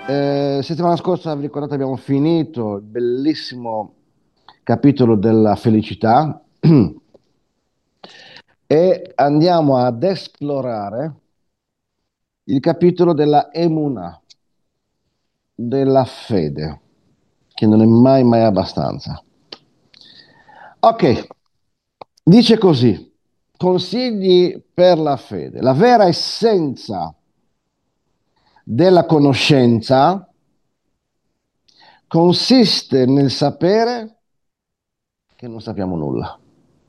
Settimana scorsa, vi ricordate, abbiamo finito il bellissimo capitolo della felicità e andiamo ad esplorare il capitolo della Emunah, della fede, che non è mai abbastanza. Ok, dice così, consigli per la fede. La vera essenza della conoscenza consiste nel sapere che non sappiamo nulla.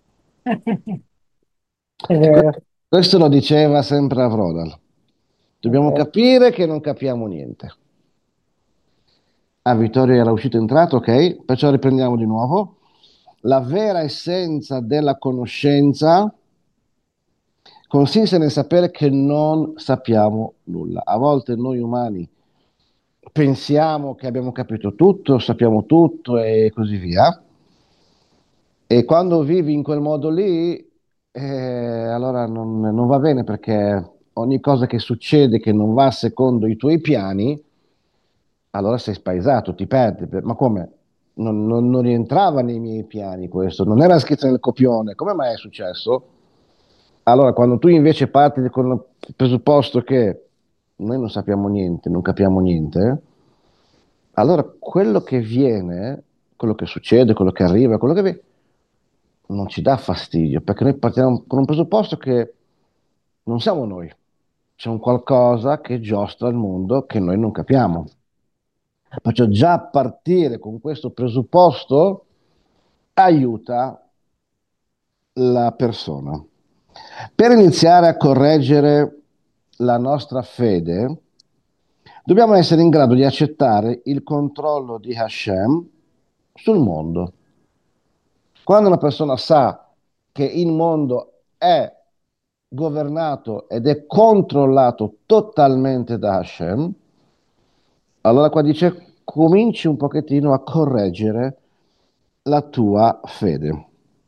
È E vero, questo lo diceva sempre Avrodal. è Dobbiamo vero. capire che non capiamo niente. Ah, Vittorio era uscito e entrato, ok? Perciò riprendiamo di nuovo. La vera essenza della conoscenza consiste nel sapere che non sappiamo nulla. A volte noi umani pensiamo che abbiamo capito tutto, sappiamo tutto e così via. E quando vivi in quel modo lì, allora non va bene perché ogni cosa che succede che non va secondo i tuoi piani, allora sei spaesato, ti perdi. Ma come? Non rientrava nei miei piani questo, non era scritto nel copione. Come mai è successo? Allora, quando tu invece parti con il presupposto che noi non sappiamo niente, non capiamo niente, allora quello che viene, quello che succede, quello che arriva, quello che non ci dà fastidio, perché noi partiamo con un presupposto che non siamo noi, c'è un qualcosa che giostra il mondo che noi non capiamo. Perciò già partire con questo presupposto aiuta la persona. Per iniziare a correggere la nostra fede, dobbiamo essere in grado di accettare il controllo di Hashem sul mondo. Quando una persona sa che il mondo è governato ed è controllato totalmente da Hashem, allora qua dice cominci un pochettino a correggere la tua fede,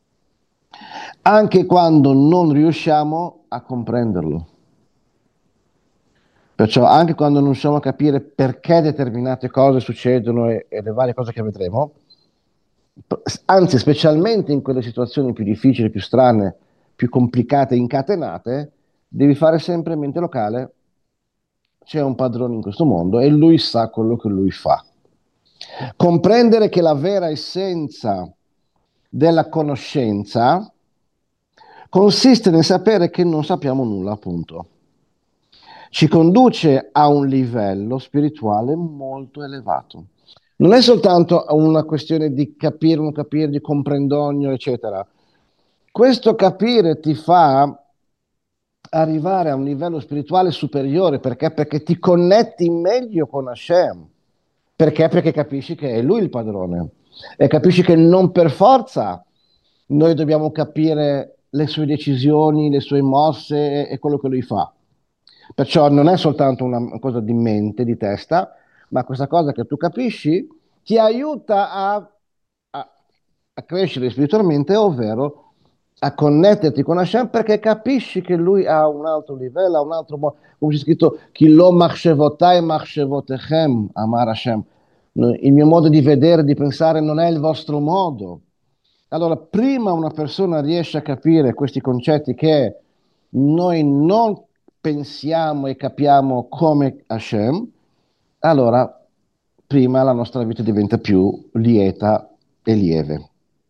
anche quando non riusciamo a comprenderlo. Perciò anche quando non riusciamo a capire perché determinate cose succedono e le varie cose che vedremo, anzi specialmente in quelle situazioni più difficili, più strane, più complicate, incatenate, devi fare sempre in mente locale, c'è un padrone in questo mondo e lui sa quello che lui fa. Comprendere che la vera essenza della conoscenza consiste nel sapere che non sappiamo nulla, appunto. Ci conduce a un livello spirituale molto elevato. Non è soltanto una questione di capire, non capire, di comprendogno, eccetera. Questo capire ti fa arrivare a un livello spirituale superiore perché? Perché ti connetti meglio con Hashem. Perché? Perché capisci che è lui il padrone e capisci che non per forza noi dobbiamo capire le sue decisioni, le sue mosse e quello che lui fa. Perciò non è soltanto una cosa di mente, di testa, ma questa cosa che tu capisci ti aiuta a crescere spiritualmente, ovvero a connetterti con Hashem perché capisci che lui ha un altro livello, ha un altro modo, come c'è scritto, Chi lo machshevotai machshevotechem, amar Hashem. No, il mio modo di vedere, di pensare non è il vostro modo. Allora, prima una persona riesce a capire questi concetti che noi non pensiamo e capiamo come Hashem, allora prima la nostra vita diventa più lieta e lieve.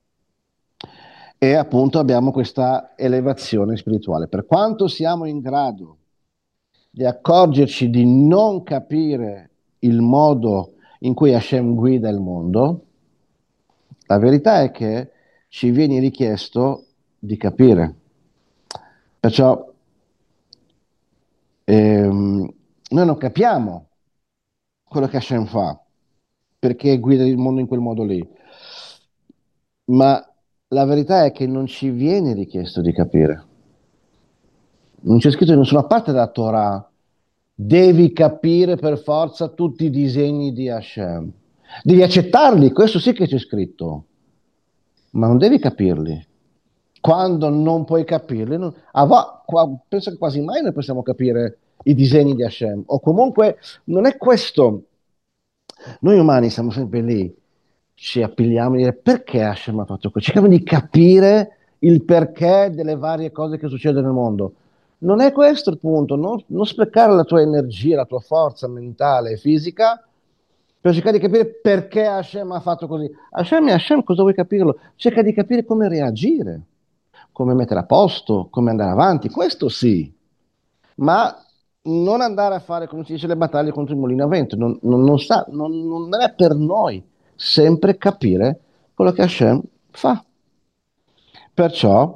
E appunto abbiamo questa elevazione spirituale. Per quanto siamo in grado di accorgerci di non capire il modo in cui Hashem guida il mondo, la verità è che ci viene richiesto di capire. Perciò noi non capiamo quello che Hashem fa, perché guida il mondo in quel modo lì, ma la verità è che non ci viene richiesto di capire. Non c'è scritto in nessuna parte della Torah, devi capire per forza tutti i disegni di Hashem. Devi accettarli, questo sì che c'è scritto, ma non devi capirli. Quando non puoi capirli, penso che quasi mai noi possiamo capire i disegni di Hashem, o comunque non è questo Noi umani siamo sempre lì, ci appigliamo a dire perché Hashem ha fatto così, cerchiamo di capire il perché delle varie cose che succedono nel mondo. Non è questo il punto, non sprecare la tua energia, la tua forza mentale e fisica per cercare di capire perché Hashem ha fatto così. Hashem è Hashem, cosa vuoi capirlo? Cerca di capire come reagire, come mettere a posto, come andare avanti, questo sì, ma non andare a fare, come si dice, le battaglie contro il mulino a vento, non è per noi sempre capire quello che Hashem fa. Perciò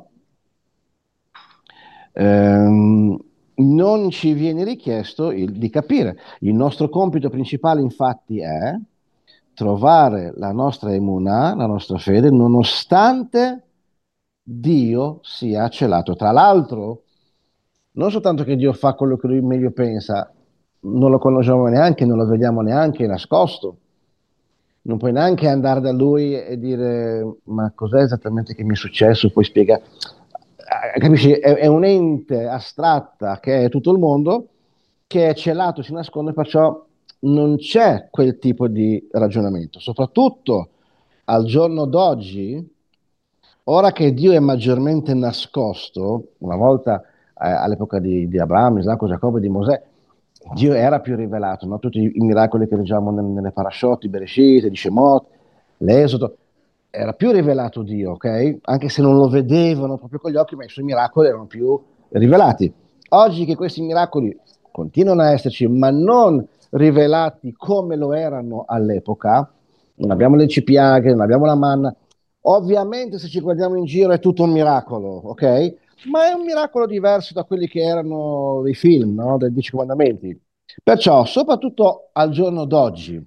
non ci viene richiesto di capire. Il nostro compito principale, infatti, è trovare la nostra emunah, la nostra fede, nonostante Dio sia celato. Tra l'altro, non soltanto che Dio fa quello che lui meglio pensa, non lo conosciamo neanche, non lo vediamo neanche, è nascosto. Non puoi neanche andare da lui e dire ma cos'è esattamente che mi è successo, poi spiega. Capisci? È un ente astratta che è tutto il mondo, che è celato, si nasconde, perciò non c'è quel tipo di ragionamento. Soprattutto al giorno d'oggi, ora che Dio è maggiormente nascosto, una volta all'epoca di Abramo, Isacco, Giacobbe e di Mosè, Dio era più rivelato, no? Tutti i miracoli che leggiamo nelle parashot, di Bereshit, di Shemot, l'Esodo, era più rivelato Dio, ok? Anche se non lo vedevano proprio con gli occhi, ma i suoi miracoli erano più rivelati. Oggi che questi miracoli continuano a esserci, ma non rivelati come lo erano all'epoca, non abbiamo le cipiaghe, non abbiamo la manna, ovviamente se ci guardiamo in giro è tutto un miracolo, ok? Ma è un miracolo diverso da quelli che erano dei film, no? Dei Dieci Comandamenti. Perciò, soprattutto al giorno d'oggi,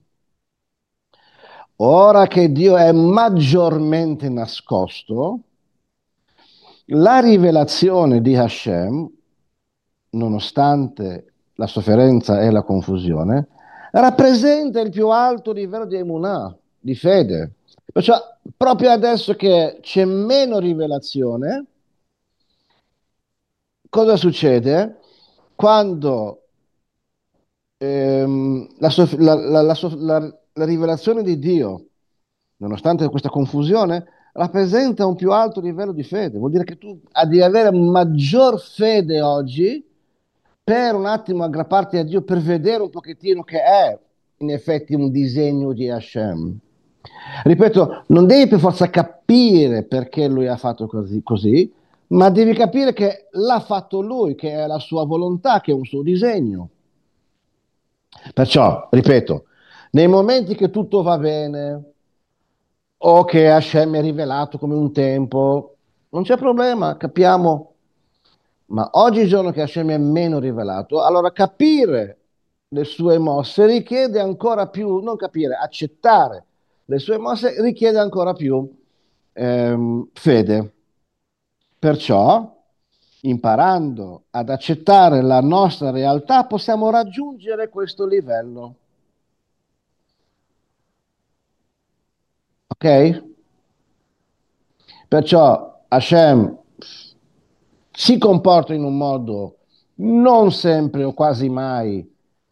ora che Dio è maggiormente nascosto, la rivelazione di Hashem, nonostante la sofferenza e la confusione, rappresenta il più alto livello di emunah, di fede. Perciò, proprio adesso che c'è meno rivelazione, cosa succede? Quando la rivelazione di Dio, nonostante questa confusione, rappresenta un più alto livello di fede. Vuol dire che tu devi avere maggior fede oggi per un attimo aggrapparti a Dio, per vedere un pochettino che è in effetti un disegno di Hashem. Ripeto, non devi per forza capire perché lui ha fatto così, ma devi capire che l'ha fatto lui, che è la sua volontà, che è un suo disegno. Perciò, ripeto, nei momenti che tutto va bene o che Hashem è rivelato come un tempo, non c'è problema, capiamo. Ma oggigiorno che Hashem è meno rivelato, allora capire le sue mosse richiede ancora più, non capire, accettare le sue mosse richiede ancora più fede. Perciò, imparando ad accettare la nostra realtà, possiamo raggiungere questo livello. Ok? Perciò Hashem si comporta in un modo non sempre o quasi mai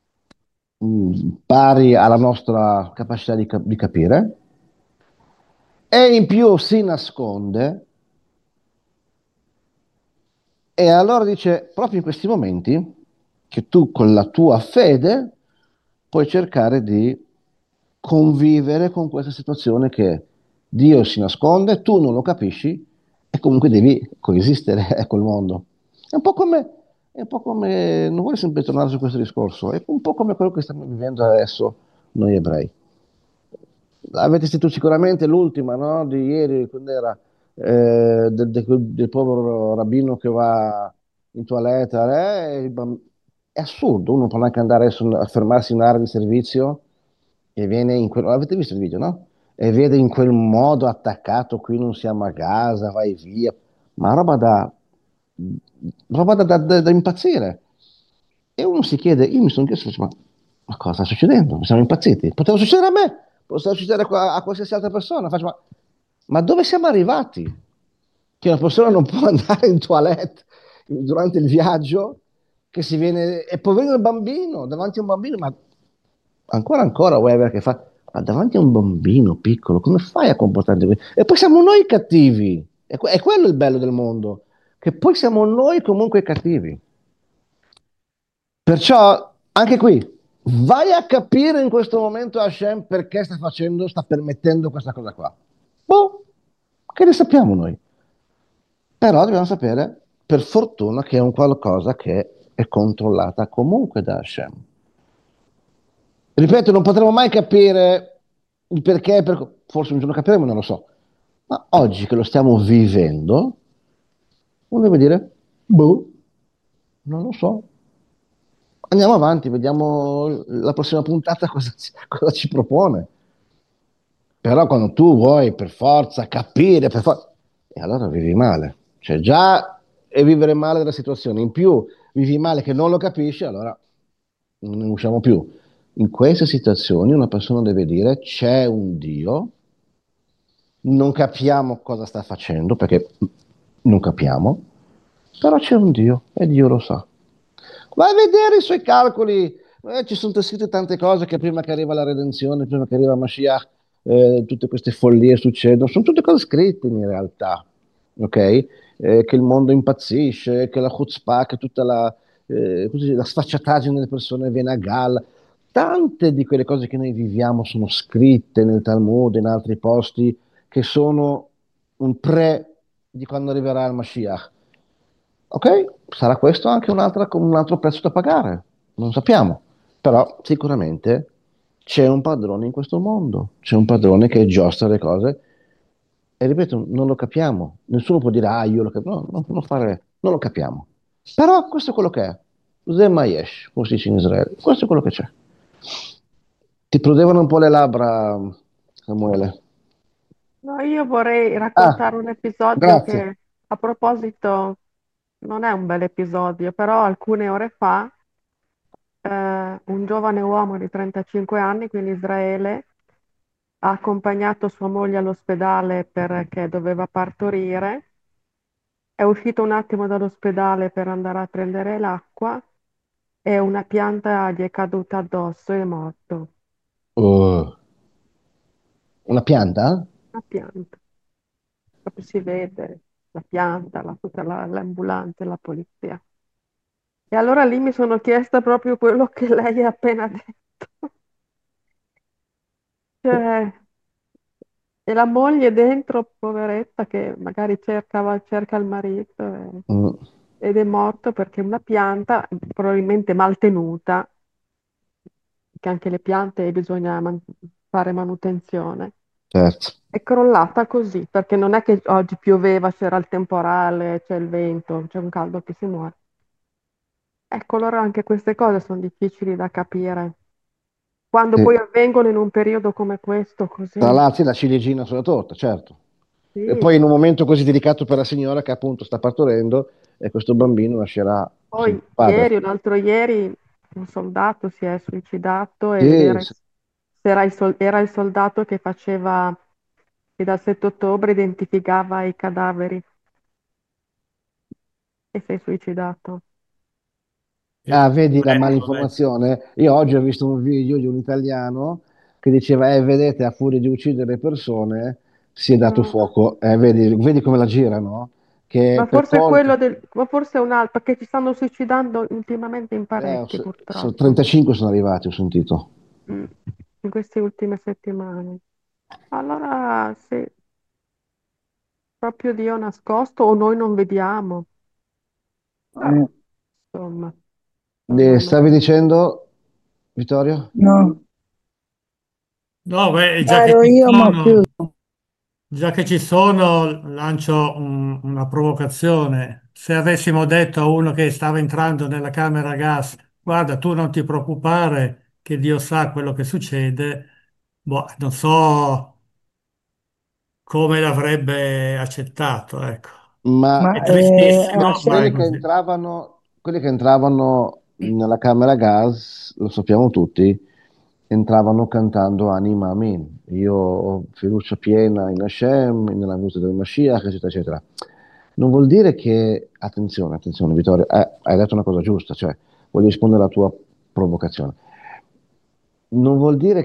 pari alla nostra capacità di capire, e in più si nasconde, e allora dice, proprio in questi momenti, che tu con la tua fede puoi cercare di convivere con questa situazione che Dio si nasconde, tu non lo capisci e comunque devi coesistere col mondo. È un po' come, non vuoi sempre tornare su questo discorso, è un po' come quello che stiamo vivendo adesso noi ebrei. Avete sentito sicuramente l'ultima, no? Di ieri, quando era del povero rabbino che va in toilette, è assurdo, uno può anche andare a fermarsi in un'area di servizio e viene in quel... Avete visto il video, no? E vede in quel modo attaccato, qui non siamo a Gaza, vai via, ma roba da impazzire. E uno si chiede, io mi sono chiesto, ma cosa sta succedendo? Siamo impazziti? Poteva succedere a me, poteva succedere a qualsiasi altra persona. Ma dove siamo arrivati? Che una persona non può andare in toilette durante il viaggio, che si viene, e poverino il bambino, davanti a un bambino, ma ancora ancora vuoi avere a che fare, ma davanti a un bambino piccolo, come fai a comportarti così? E poi siamo noi cattivi, è quello il bello del mondo, che poi siamo noi comunque cattivi. Perciò, anche qui, vai a capire in questo momento Hashem perché sta permettendo questa cosa qua. Boh, che ne sappiamo noi? Però dobbiamo sapere, per fortuna, che è un qualcosa che è controllata comunque da Hashem. Ripeto, non potremo mai capire il perché, forse un giorno capiremo, non lo so. Ma oggi che lo stiamo vivendo, uno deve dire, boh, non lo so. Andiamo avanti, vediamo la prossima puntata cosa ci propone. Però quando tu vuoi per forza capire, e allora vivi male. Cioè già è vivere male della situazione, in più vivi male che non lo capisci, allora non ne usciamo più. In queste situazioni una persona deve dire c'è un Dio, non capiamo cosa sta facendo, perché non capiamo, però c'è un Dio e Dio lo sa. Vai a vedere i suoi calcoli. Ci sono scritte tante cose che prima che arriva la redenzione, prima che arriva Mashiach, tutte queste follie succedono. Sono tutte cose scritte in realtà, ok? Che il mondo impazzisce, che la chutzpah, che tutta la sfacciataggine delle persone viene a galla. Tante di quelle cose che noi viviamo sono scritte nel Talmud, in altri posti, che sono un pre di quando arriverà il Mashiach. Ok, sarà questo anche un altro prezzo da pagare, non sappiamo, però sicuramente c'è un padrone in questo mondo, c'è un padrone che giostra le cose e ripeto, non lo capiamo, nessuno può dire io lo capisco, no, non lo capiamo, però questo è quello che è, Zema Yesh, come si dice in Israele, questo è quello che c'è. Ti prudevano un po' le labbra, Samuele. No, io vorrei Ah, raccontare un episodio grazie. che a proposito non è un bel episodio, però alcune ore fa un giovane uomo di 35 anni qui in Israele ha accompagnato sua moglie all'ospedale perché doveva partorire, è uscito un attimo dall'ospedale per andare a prendere l'acqua e una pianta gli è caduta addosso e è morto. Uh, una pianta? Una pianta, proprio si vede la pianta, tutta l'ambulanza, la polizia. E allora lì mi sono chiesta proprio quello che lei ha appena detto. Cioè, e la moglie dentro, poveretta, che magari cerca il marito Mm, ed è morto perché una pianta, probabilmente mal tenuta, che anche le piante bisogna fare manutenzione, certo. è crollata così, perché non è che oggi pioveva, c'era il temporale, c'è il vento, c'è un caldo che si muore. Ecco, allora anche queste cose sono difficili da capire. Quando Sì. poi avvengono in un periodo come questo, Tra così, l'altro la ciliegina sulla torta, certo. E sì. poi in un momento così delicato per la signora che appunto sta partorendo e questo bambino nascerà Poi senza padre. ieri o l'altro ieri un soldato si è suicidato ed Sì, sì. era il soldato che faceva, che dal 7 ottobre identificava i cadaveri e si è suicidato. Ah, vedi la Poveretto, dai. malinformazione? Io oggi ho visto un video di un italiano che diceva, vedete, a furia di uccidere persone si è dato Mm. fuoco. Vedi come la girano? Che Ma per forse colpa... ma forse è un altro, perché ci stanno suicidando ultimamente in parecchi, purtroppo, 35 sono arrivati, ho sentito. mm, in queste ultime settimane. Allora, sì, proprio Dio nascosto o noi non vediamo. Eh, Insomma, insomma, Stavi dicendo, Vittorio? no, No, beh, ero io, ma più. già che ci sono, lancio una provocazione. Se avessimo detto a uno che stava entrando nella camera a gas, guarda, tu non ti preoccupare, che Dio sa quello che succede, boh, non so come l'avrebbe accettato, ecco. Ma È Ma tristissimo, ma è Hashem, così. quelli che entravano nella camera gas, lo sappiamo tutti, entravano cantando Anima Amin. Io ho fiducia piena in Hashem, nella venuta del Mashiach, eccetera, eccetera. Non vuol dire che, attenzione, Vittorio, hai detto una cosa giusta, cioè voglio rispondere alla tua provocazione. non vuol dire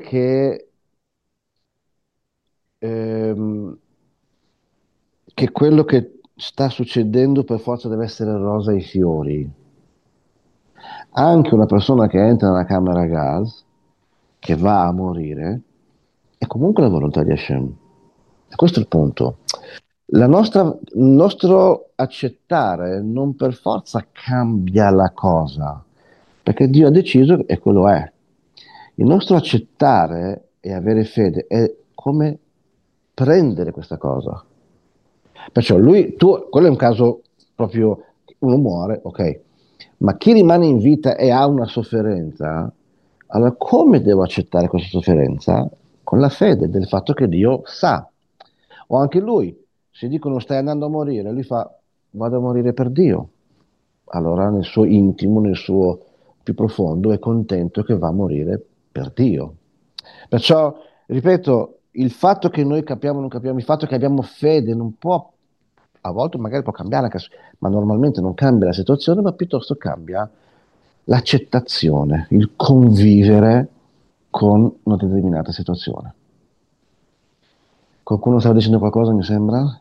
ehm, che quello che sta succedendo per forza deve essere rosa e fiori. Anche una persona che entra nella camera a gas, che va a morire, è comunque la volontà di Hashem. E questo è il punto. Il nostro accettare non per forza cambia la cosa, perché Dio ha deciso e quello è. Il nostro accettare e avere fede è come prendere questa cosa. Perciò quello è un caso proprio, uno muore, ok, ma chi rimane in vita e ha una sofferenza, allora come devo accettare questa sofferenza? Con la fede del fatto che Dio sa. O anche lui, se dicono stai andando a morire, lui fa vado a morire per Dio. Allora nel suo intimo, nel suo più profondo, è contento che va a morire per Dio. Perciò, ripeto, il fatto che noi capiamo o non capiamo, il fatto che abbiamo fede non può, a volte magari può cambiare, ma normalmente non cambia la situazione, ma piuttosto cambia l'accettazione, il convivere con una determinata situazione. Qualcuno stava dicendo qualcosa, mi sembra?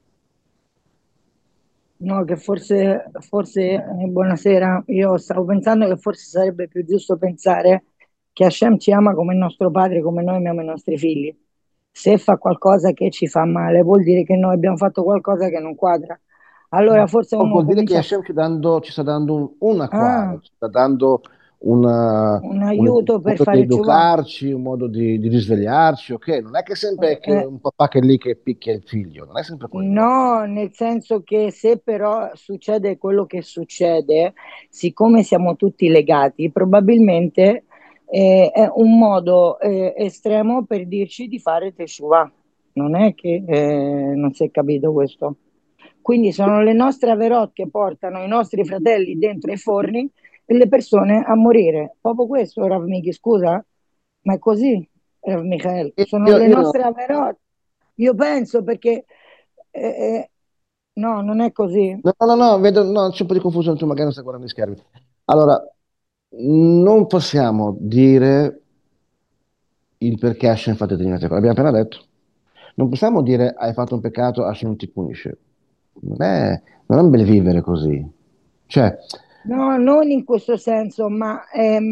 No, che buonasera, io stavo pensando che forse sarebbe più giusto pensare che Hashem ci ama come il nostro padre, come noi amiamo i nostri figli. Se fa qualcosa che ci fa male, vuol dire che noi abbiamo fatto qualcosa che non quadra. Allora forse No, uno vuol dire che comincia Hashem ci sta dando una quadra, a ci sta dando un un aiuto per modo di fare ciò. educarci, un modo di risvegliarci, ok? Non è che sempre è che un papà che è lì che picchia il figlio, non è sempre quello. No, nel senso che se però succede quello che succede, siccome siamo tutti legati, probabilmente è un modo estremo per dirci di fare teshuva. Non è che non si è capito questo. Quindi sono le nostre averot che portano i nostri fratelli dentro i forni e le persone a morire. Proprio questo, Rav Miki, scusa? Ma è così, Rav Michael. Sono le Io nostre averot. Io penso perché eh, no, non è così. no, vedo, no, c'è un po' di confusione, tu magari non stai guardando gli schermi. Allora, non possiamo dire il perché Hashem fa determinate cose, l'abbiamo appena detto. Non possiamo dire hai fatto un peccato, Hashem ti punisce. Non è un bel vivere così. Cioè, No, non in questo senso, ma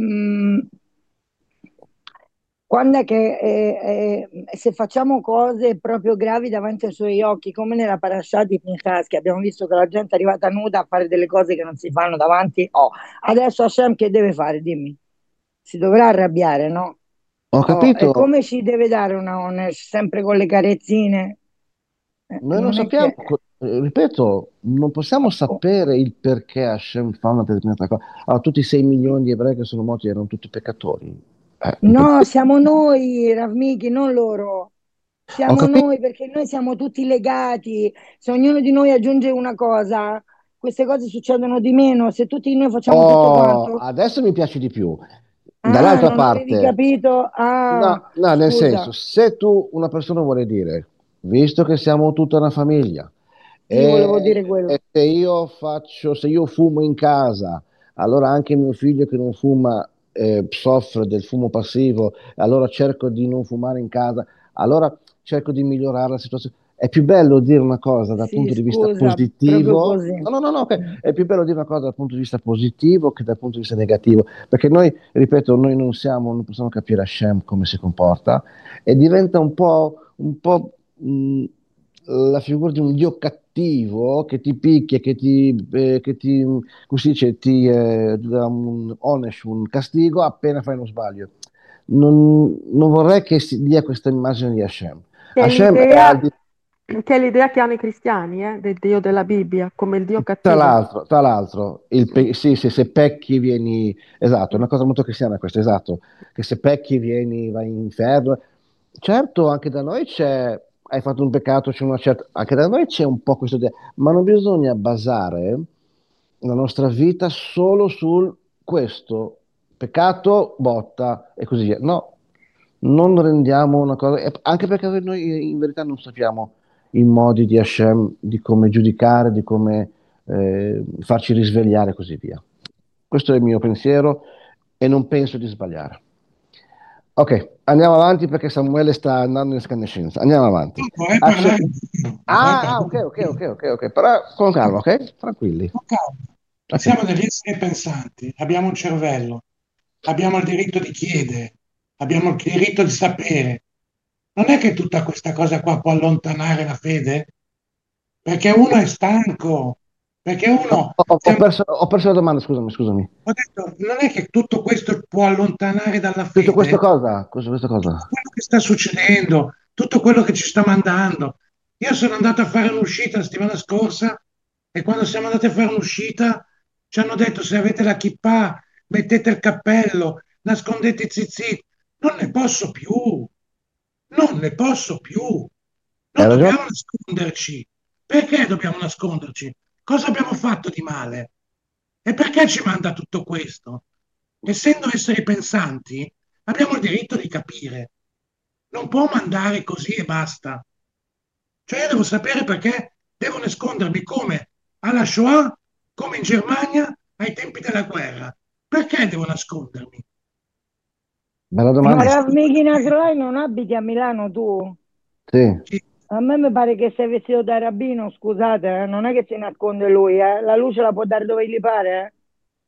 quando è che se facciamo cose proprio gravi davanti ai suoi occhi, come nella parasha di Pinchas, che abbiamo visto che la gente è arrivata nuda a fare delle cose che non si fanno davanti, oh, adesso Hashem che deve fare? Dimmi. Si dovrà arrabbiare, no? ho Oh, e capito, come ci deve dare una onesh sempre con le carezzine? noi non Non è sappiamo, che... ripeto, non possiamo oh, sapere il perché Hashem fa una determinata cosa. Allora, tutti i 6 milioni di ebrei che sono morti erano tutti peccatori. no, siamo noi, Ravmiki, non loro. Ho Siamo capito. noi perché noi siamo tutti legati. Se ognuno di noi aggiunge una cosa, queste cose succedono di meno. Se tutti noi facciamo tutto Oh, quanto, adesso mi piace di più. ah, Dall'altra non avevi parte, capito? Ah, no, nel senso, scusa, se tu, una persona vuole dire, visto che siamo tutta una famiglia, sì, volevo dire e quello. se io fumo in casa, allora anche mio figlio che non fuma soffre del fumo passivo, allora cerco di non fumare in casa, allora cerco di migliorare la situazione. È più bello dire una cosa dal Sì, punto di vista scusa, proprio positivo. così. No, ok. È più bello dire una cosa dal punto di vista positivo che dal punto di vista negativo, perché noi, ripeto, noi non possiamo capire Hashem come si comporta e diventa un po' la figura di un dio cattivo che ti picchia, come si dice, ti dà un onesh, un castigo appena fai uno sbaglio. Non vorrei che si dia questa immagine di Hashem. Che è Hashem è al l'idea di che è l'idea che hanno i cristiani, del Dio della Bibbia, come il Dio cattivo. Tra l'altro, Sì. sì, sì, se pecchi vieni, esatto, è una cosa molto cristiana questa, esatto, che se pecchi vai in inferno. Certo, anche da noi hai fatto un peccato, c'è una certa, anche da noi c'è un po' questo, ma non bisogna basare la nostra vita solo sul questo, peccato, botta e così via. No, non rendiamo una cosa, anche perché noi in verità non sappiamo i modi di Hashem, di come giudicare, di come farci risvegliare e così via. Questo è il mio pensiero e non penso di sbagliare. Ok, andiamo avanti perché Samuele sta andando in scannescenza. Andiamo avanti. No, vorrei Acce- parlare di Dio. Vorrei Ah, parlare ok, di ok, Dio. ok, ok, ok. Però con calma, ok? Tranquilli. Con calma. Ok. Siamo degli esseri pensanti, abbiamo un cervello, abbiamo il diritto di chiedere, abbiamo il diritto di sapere. Non è che tutta questa cosa qua può allontanare la fede? Perché uno è stanco, perché Ho, uno... ho- ho stiamo- perso, ho perso la domanda, scusami. Ho detto, non è che tutto questo può allontanare dalla Tutto questo fede cosa? Questa tutto cosa? quello che sta succedendo, tutto quello che ci sta mandando. Io sono andato a fare un'uscita la settimana scorsa e quando siamo andati a fare un'uscita ci hanno detto se avete la kippah, mettete il cappello, nascondete i zizi. Non ne posso più, non ne posso più. Hai Non ragione? dobbiamo nasconderci. Perché dobbiamo nasconderci? Cosa abbiamo fatto di male? E perché ci manda tutto questo? Essendo esseri pensanti, abbiamo il diritto di capire. Non può mandare così e basta. Cioè io devo sapere perché devo nascondermi come alla Shoah, come in Germania ai tempi della guerra. Perché devo nascondermi? Bella Ma domanda. Rav Miki Nasrallah non abiti a Milano tu? Sì. Sì. A me mi pare che sei vestito da rabbino, scusate, non è che si nasconde lui, eh. La luce la può dare dove gli pare, eh.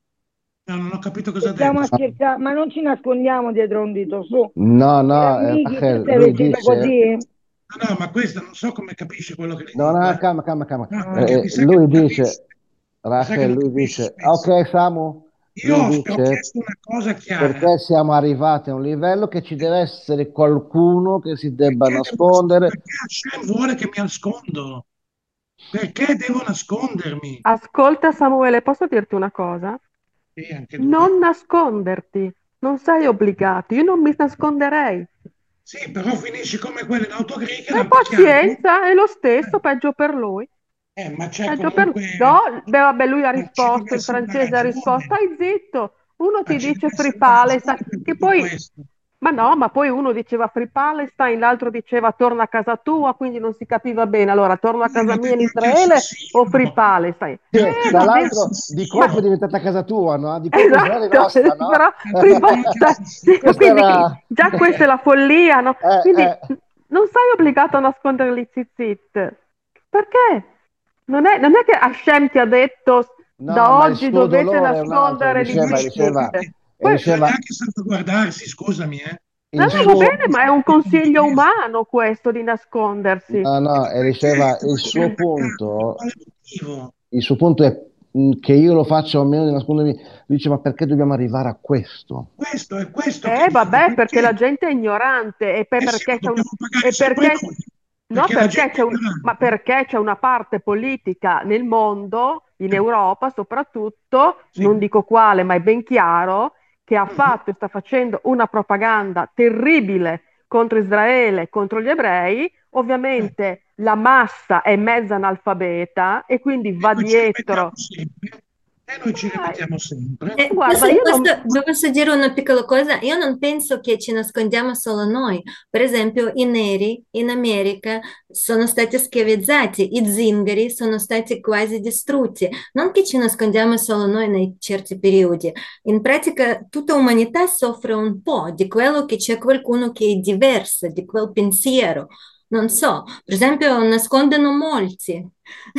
No, non ho capito cosa ha Stiamo detto. a scherzare, ma non ci nascondiamo dietro un dito, su. No, Rav no, Miki, tu Rachel, sei lui vestito dice. così? No, no, ma questa non so come capisce quello che le No, dico, no, eh. calma. No, perché Ah. mi sa che Lui non capisce. dice, Mi sa che Rachel, non lui capisce dice, spesso. ok, Samu, Io lui ho dice chiesto una cosa chiara. perché siamo arrivati a un livello che ci deve essere qualcuno che si debba nascondere. Perché Hashem vuole che mi nascondo? Perché devo nascondermi? Ascolta Samuele, posso dirti una cosa? Sì, anche Non due. nasconderti, non sei obbligato, io non mi nasconderei. Sì, però finisci come quello in autogrill che E l'hanno picchiato. pazienza, è lo stesso, peggio per lui. Ma c'è Peggio per... comunque... No, beh, vabbè, lui ha ci risposto, deve il essere una francese ha risposto, ragione. stai zitto. Uno Ma ti ci dice deve Free essere una Palestine, ragione per che tutto poi... questo. Ma no, ma poi uno diceva Free Palestine, l'altro diceva torna a casa tua, quindi non si capiva bene. Allora, torno a casa L'ha mia in detto anche Israele o Free assassino. Palestine? Che, tra L'ha detto Vabbè, anche l'altro di colpo è assassino. diventata casa tua, no? Di colpo Israele è esatto, nostra, no? però L'ha detto anche Questo assassino. quindi era... già questa è la follia, no? Eh, Quindi eh. non sei obbligato a nascondere gli zitzit. Perché? Non è che Hashem ti ha detto No, da ma il oggi suo dovete dolore è un altro, nascondere gli Bisogna zitzit. anche, bisogna Que- anche salvaguardarsi, scusami, eh. No, il no, va Cioè, bisogna bene, suo, ma è un stare in consiglio difesa. umano questo di nascondersi. no, e diceva, Perché devo essere attaccato? Per quale motivo? il suo punto è che io lo faccia o meno di nascondermi, dice, ma perché dobbiamo arrivare a questo? Questo è questo che dico, Vabbè, perché la perché? gente è ignorante e poi Eh sì, ma perché c'è dobbiamo pagare e sempre perché, noi, no, perché la perché gente c'è è ma ignorante. perché c'è una parte politica nel mondo, in Sì, Europa soprattutto, non sì. dico quale, ma è ben chiaro, che ha Mhm. fatto e sta facendo una propaganda terribile contro Israele, contro gli ebrei. Eh, Ovviamente la massa è mezza analfabeta e quindi E va noi ci rimettiamo dietro. sempre, e noi ci Ah, rimettiamo sempre. guarda, io non... Posso dire una piccola cosa? Io non penso che ci nascondiamo solo noi. Per esempio, i neri in America sono stati schiavizzati, i zingari sono stati quasi distrutti. Non che ci nascondiamo solo noi nei certi periodi. In pratica, tutta l'umanità soffre un po' di quello che c'è qualcuno che è diverso, di quel pensiero. Non so, per esempio, nascondono molti.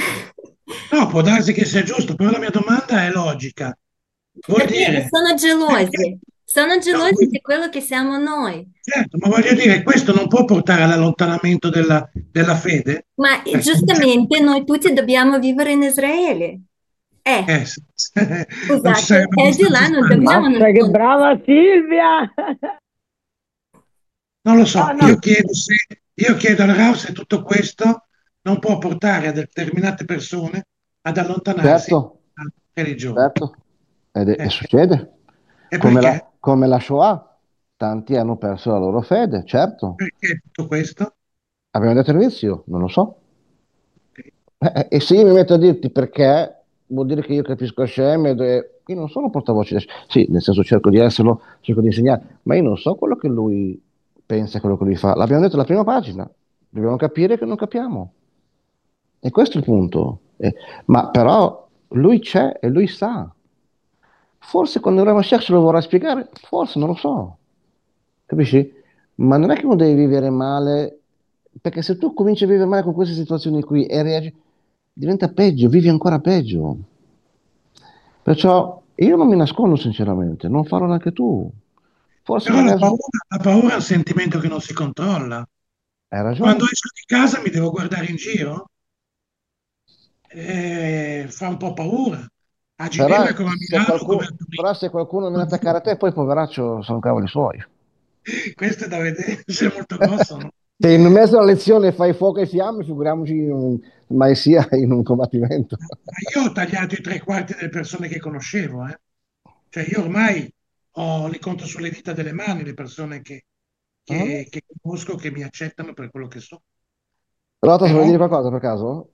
No, può darsi che sia giusto, però la mia domanda è logica. Vuol Perché dire, perché? sono No, gelosi di quello che siamo noi. certo, ma voglio dire, questo non può portare all'allontanamento della fede? Ma Perché non c'è... giustamente noi tutti dobbiamo vivere in Israele. Non ci Scusate, sarebbe e di abbastanza là non spazio. dobbiamo Mazza, che nascondere. brava Silvia! Non lo No, so, no, io chiedo al Rav se tutto questo non può portare a determinate persone ad allontanarsi Certo, dalla religione. certo, e Eh, succede. e Come perché? come la Shoah, tanti hanno perso la loro fede, certo. Perché tutto questo? Abbiamo detto all'inizio, non lo so. Ok. E se io mi metto a dirti perché, vuol dire che io capisco Hashem io non sono portavoce di Hashem. Sì, nel senso cerco di esserlo, cerco di insegnare, ma io non so quello che lui pensa, quello che lui fa. L'abbiamo detto alla prima pagina, dobbiamo capire che non capiamo. E questo è il punto. Ma però lui c'è e lui sa. Forse quando il Mashiach ce lo vorrà spiegare, forse non lo so. capisci? Ma non è che uno deve vivere male, perché se tu cominci a vivere male con queste situazioni qui e reagi, diventa peggio, vivi ancora peggio. Perciò io non mi nascondo sinceramente, non farò neanche tu. Forse Però magari la paura è un sentimento che non si controlla. hai Quando ragione, esco di casa mi devo guardare in giro e fa un po' paura. A Ginevra come a Milano, come a però se qualcuno viene ad Torino. attaccare te, poi poveraccio sono cavoli suoi. Questo è da vedere, se è molto grosso, no? Se in mezzo alla lezione fai fuoco e fiamme, figuriamoci mai sia in un combattimento. Ma io ho tagliato i tre quarti delle persone che conoscevo, eh. Cioè io ormai li conto sulle dita delle mani le persone Ah? che conosco, che mi accettano per quello che so. Rotas, vuoi Però dire qualcosa per caso?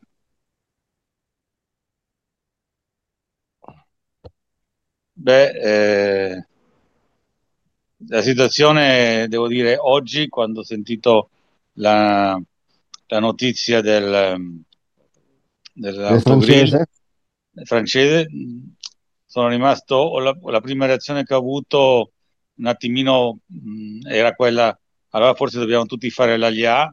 Beh, la situazione, devo dire, oggi, quando ho sentito la, la notizia Del dell'autogrill francese? francese, sono rimasto, la prima reazione che ho avuto un attimino, era quella, allora forse dobbiamo tutti fare l'ALIA,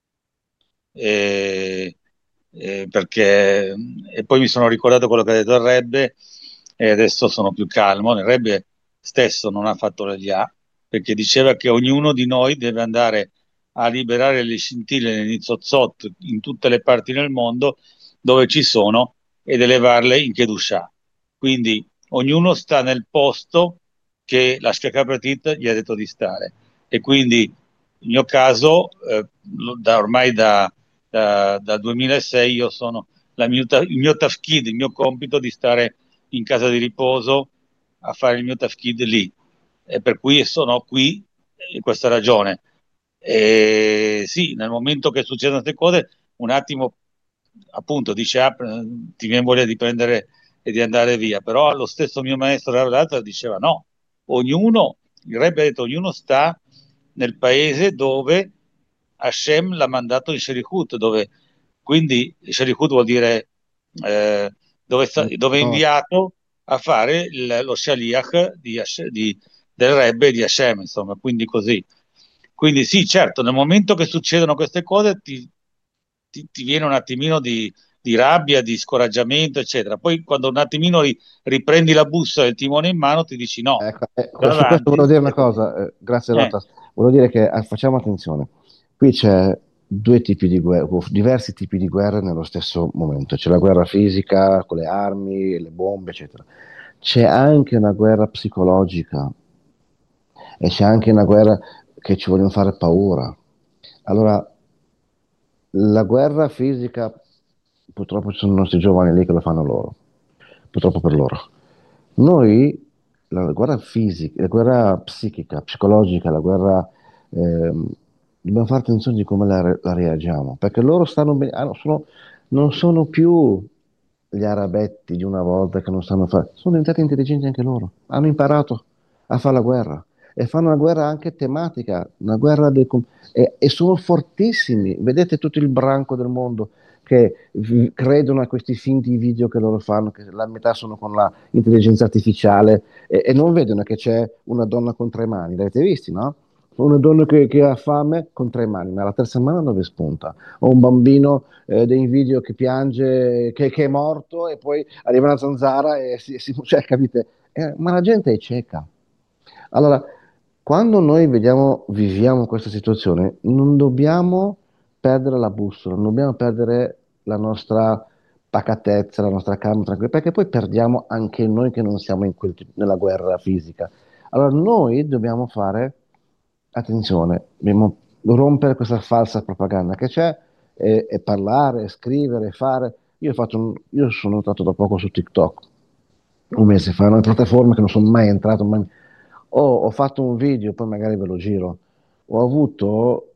e, perché, e poi mi sono ricordato quello che ha detto il Rebbe e adesso sono più calmo. Il Rebbe stesso non ha fatto l'ALIA perché diceva che ognuno di noi deve andare a liberare le scintille nei nizzot in tutte le parti del mondo dove ci sono ed elevarle in Kedushah. Quindi ognuno sta nel posto che la Shkakapratit gli ha detto di stare. E quindi nel mio caso, ormai dal 2006 io sono il mio tafkid, il mio compito di stare in casa di riposo a fare il mio tafkid lì. E per cui sono qui in questa ragione. E sì, nel momento che succedono queste cose, un attimo appunto dice, ti viene voglia di prendere e di andare via, però lo stesso mio maestro Ravlata diceva no, ognuno, il Rebbe ha detto, ognuno sta nel paese dove Hashem l'ha mandato in Sherichut, dove quindi Sherichut vuol dire dove è No. inviato a fare lo shaliach del Rebbe e di Hashem, insomma, quindi così. Quindi sì, certo, nel momento che succedono queste cose ti viene un attimino di rabbia, di scoraggiamento, eccetera. Poi quando un attimino riprendi la bussola e il timone in mano, ti dici no, Ecco, va su questo avanti. volevo dire una cosa, grazie Eh, Rotas, volevo dire che facciamo attenzione, qui c'è due tipi di guerra, diversi tipi di guerre nello stesso momento, c'è la guerra fisica con le armi, le bombe, eccetera, c'è anche una guerra psicologica e c'è anche una guerra che ci vogliono fare paura. Allora, la guerra fisica, purtroppo ci sono i nostri giovani lì che lo fanno loro, purtroppo per loro. Noi, la guerra fisica, la guerra psichica, psicologica, la guerra, ehm, dobbiamo fare attenzione di come la reagiamo, perché loro stanno bene, non sono più gli arabetti di una volta che non sanno fare, sono diventati intelligenti anche loro, hanno imparato a fare la guerra e fanno una guerra anche tematica, una guerra e sono fortissimi. Vedete tutto il branco del mondo che credono a questi finti video che loro fanno, che la metà sono con l'intelligenza artificiale e non vedono che c'è una donna con tre mani. L'avete visti, no? Una donna che ha fame con tre mani, ma la terza mano dove spunta? O un bambino dei video che piange, che è morto e poi arriva una zanzara cioè, capite? Ma la gente è cieca. Allora, quando noi viviamo questa situazione, non dobbiamo perdere la bussola, non dobbiamo perdere la nostra pacatezza, la nostra calma, tranquilla, perché poi perdiamo anche noi che non siamo nella guerra fisica. Allora, noi dobbiamo fare attenzione, dobbiamo rompere questa falsa propaganda che c'è e parlare, scrivere, fare. Io sono entrato da poco su TikTok, un mese fa, una piattaforma che non sono mai entrato, ho fatto un video, poi magari ve lo giro. Ho avuto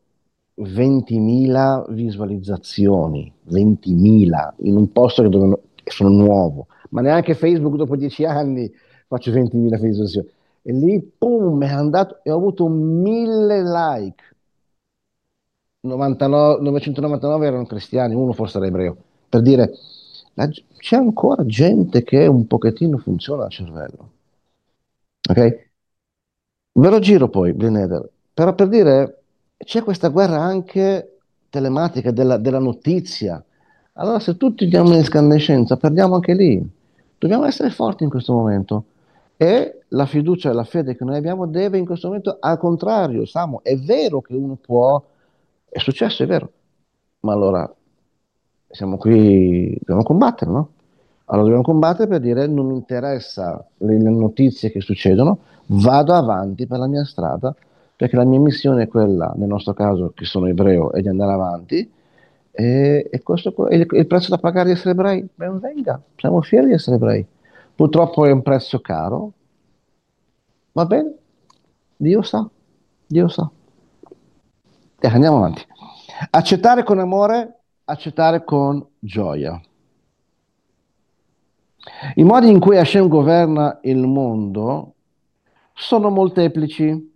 20.000 visualizzazioni, 20.000 in un posto che sono nuovo, ma neanche Facebook dopo 10 anni faccio 20.000 visualizzazioni. E lì, pum, è andato e ho avuto 1.000 like. 99, 999 erano cristiani, uno forse era ebreo. Per dire, c'è ancora gente che un pochettino funziona al cervello. Ok? Ve lo giro poi, Blineder. Però per dire, c'è questa guerra anche telematica della notizia. Allora, se tutti diamo in incandescenza, perdiamo anche lì. Dobbiamo essere forti in questo momento. E la fiducia e la fede che noi abbiamo deve in questo momento, al contrario, Samu, è vero che uno può, è successo, è vero, ma allora siamo qui, dobbiamo combattere, no? Allora dobbiamo combattere per dire non mi interessa le notizie che succedono, vado avanti per la mia strada, perché la mia missione è quella, nel nostro caso che sono ebreo, è di andare avanti, e questo è il prezzo da pagare di essere ebrei. Ben venga, siamo fieri di essere ebrei. Purtroppo è un prezzo caro, va bene, Dio sa, Dio sa. E andiamo avanti. Accettare con amore, accettare con gioia. I modi in cui Hashem governa il mondo sono molteplici,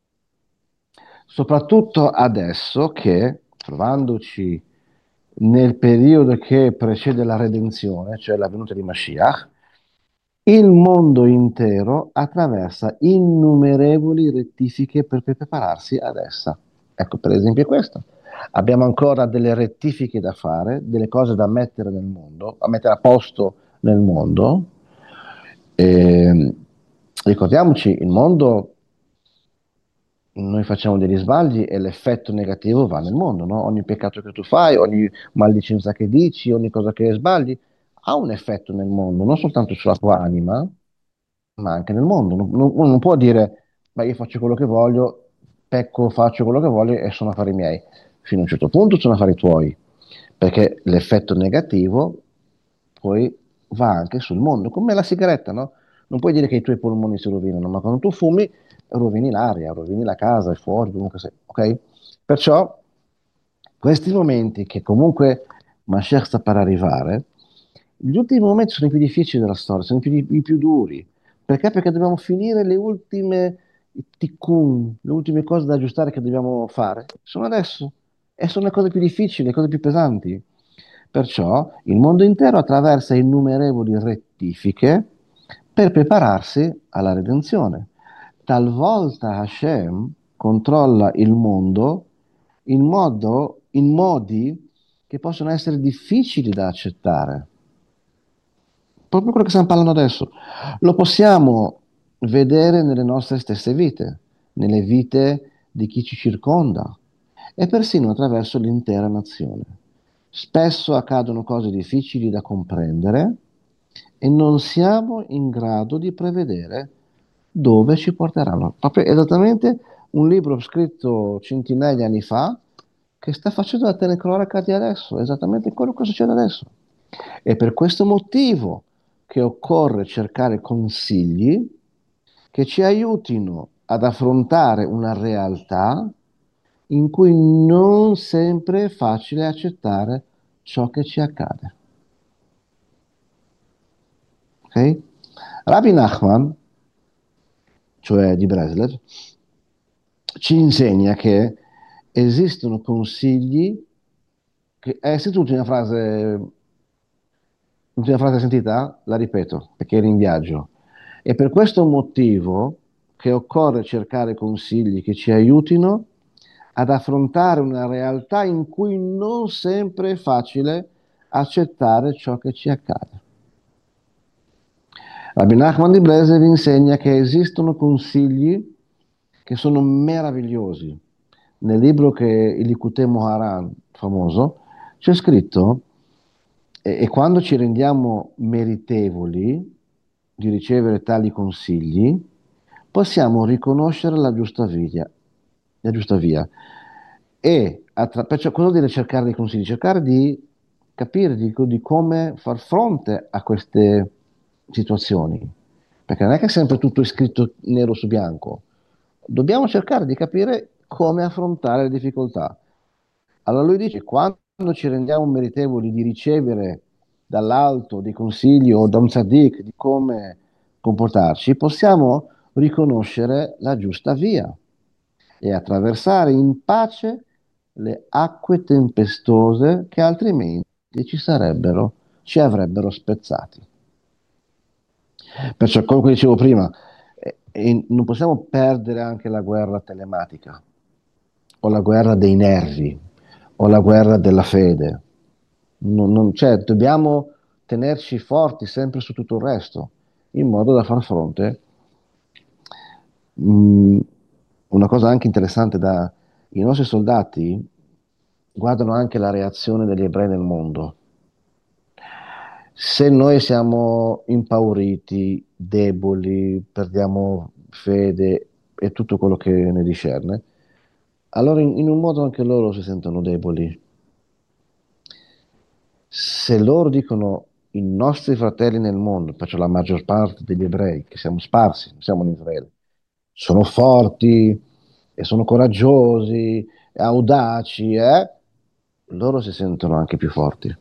soprattutto adesso che, trovandoci nel periodo che precede la redenzione, cioè la venuta di Mashiach, il mondo intero attraversa innumerevoli rettifiche per prepararsi ad essa. Ecco, per esempio questo. Abbiamo ancora delle rettifiche da fare, delle cose da mettere nel mondo, a mettere a posto nel mondo. E, ricordiamoci, il mondo, noi facciamo degli sbagli e l'effetto negativo va nel mondo, no? Ogni peccato che tu fai, ogni maldicenza che dici, ogni cosa che sbagli, ha un effetto nel mondo, non soltanto sulla tua anima, ma anche nel mondo. Uno non può dire, beh, io faccio quello che voglio, pecco, faccio quello che voglio e sono affari miei. Fino a un certo punto sono affari tuoi, perché l'effetto negativo poi va anche sul mondo, come la sigaretta, no? Non puoi dire che i tuoi polmoni si rovinano, ma quando tu fumi rovini l'aria, rovini la casa, è fuori, comunque sei, ok? Perciò questi momenti che comunque Mashiach sta per arrivare, gli ultimi momenti sono i più difficili della storia, sono i più duri. Perché? Perché dobbiamo finire le ultime tikkun, le ultime cose da aggiustare che dobbiamo fare. Sono adesso. E sono le cose più difficili, le cose più pesanti. Perciò il mondo intero attraversa innumerevoli rettifiche per prepararsi alla redenzione. Talvolta Hashem controlla il mondo in modi che possono essere difficili da accettare. Proprio quello che stiamo parlando adesso. Lo possiamo vedere nelle nostre stesse vite, nelle vite di chi ci circonda e persino attraverso l'intera nazione. Spesso accadono cose difficili da comprendere e non siamo in grado di prevedere dove ci porteranno. Proprio esattamente un libro scritto centinaia di anni fa che sta facendo la telecronaca di adesso, esattamente quello che succede adesso. È per questo motivo che occorre cercare consigli che ci aiutino ad affrontare una realtà in cui non sempre è facile accettare ciò che ci accade. Ok? Rabbi Nachman, cioè di Breslev, ci insegna che esistono consigli che, sentite l'ultima frase sentita? La ripeto, perché ero in viaggio. È per questo motivo che occorre cercare consigli che ci aiutino ad affrontare una realtà in cui non sempre è facile accettare ciò che ci accade. Rabbi Nachman di Breslov insegna che esistono consigli che sono meravigliosi. Nel libro che il Likutei Moharan, famoso, c'è scritto, e quando ci rendiamo meritevoli di ricevere tali consigli, possiamo riconoscere la giusta via. E perciò cosa vuol dire cercare dei consigli? Cercare di capire di come far fronte a queste situazioni, perché non è che sempre tutto è scritto nero su bianco. Dobbiamo cercare di capire come affrontare le difficoltà. Allora lui dice, quando ci rendiamo meritevoli di ricevere dall'alto dei consigli o da un tzaddik di come comportarci, possiamo riconoscere la giusta via e attraversare in pace le acque tempestose che altrimenti ci avrebbero spezzati. Perciò, come dicevo prima, E non possiamo perdere anche la guerra telematica, o la guerra dei nervi, o la guerra della fede. Cioè, dobbiamo tenerci forti sempre su tutto il resto, in modo da far fronte. Mm, una cosa anche interessante i nostri soldati guardano anche la reazione degli ebrei nel mondo. Se noi siamo impauriti, deboli, perdiamo fede e tutto quello che ne discerne, allora in un modo anche loro si sentono deboli. Se loro dicono i nostri fratelli nel mondo, perciò la maggior parte degli ebrei che siamo sparsi, non siamo in Israele, sono forti e sono coraggiosi, e audaci, loro si sentono anche più forti.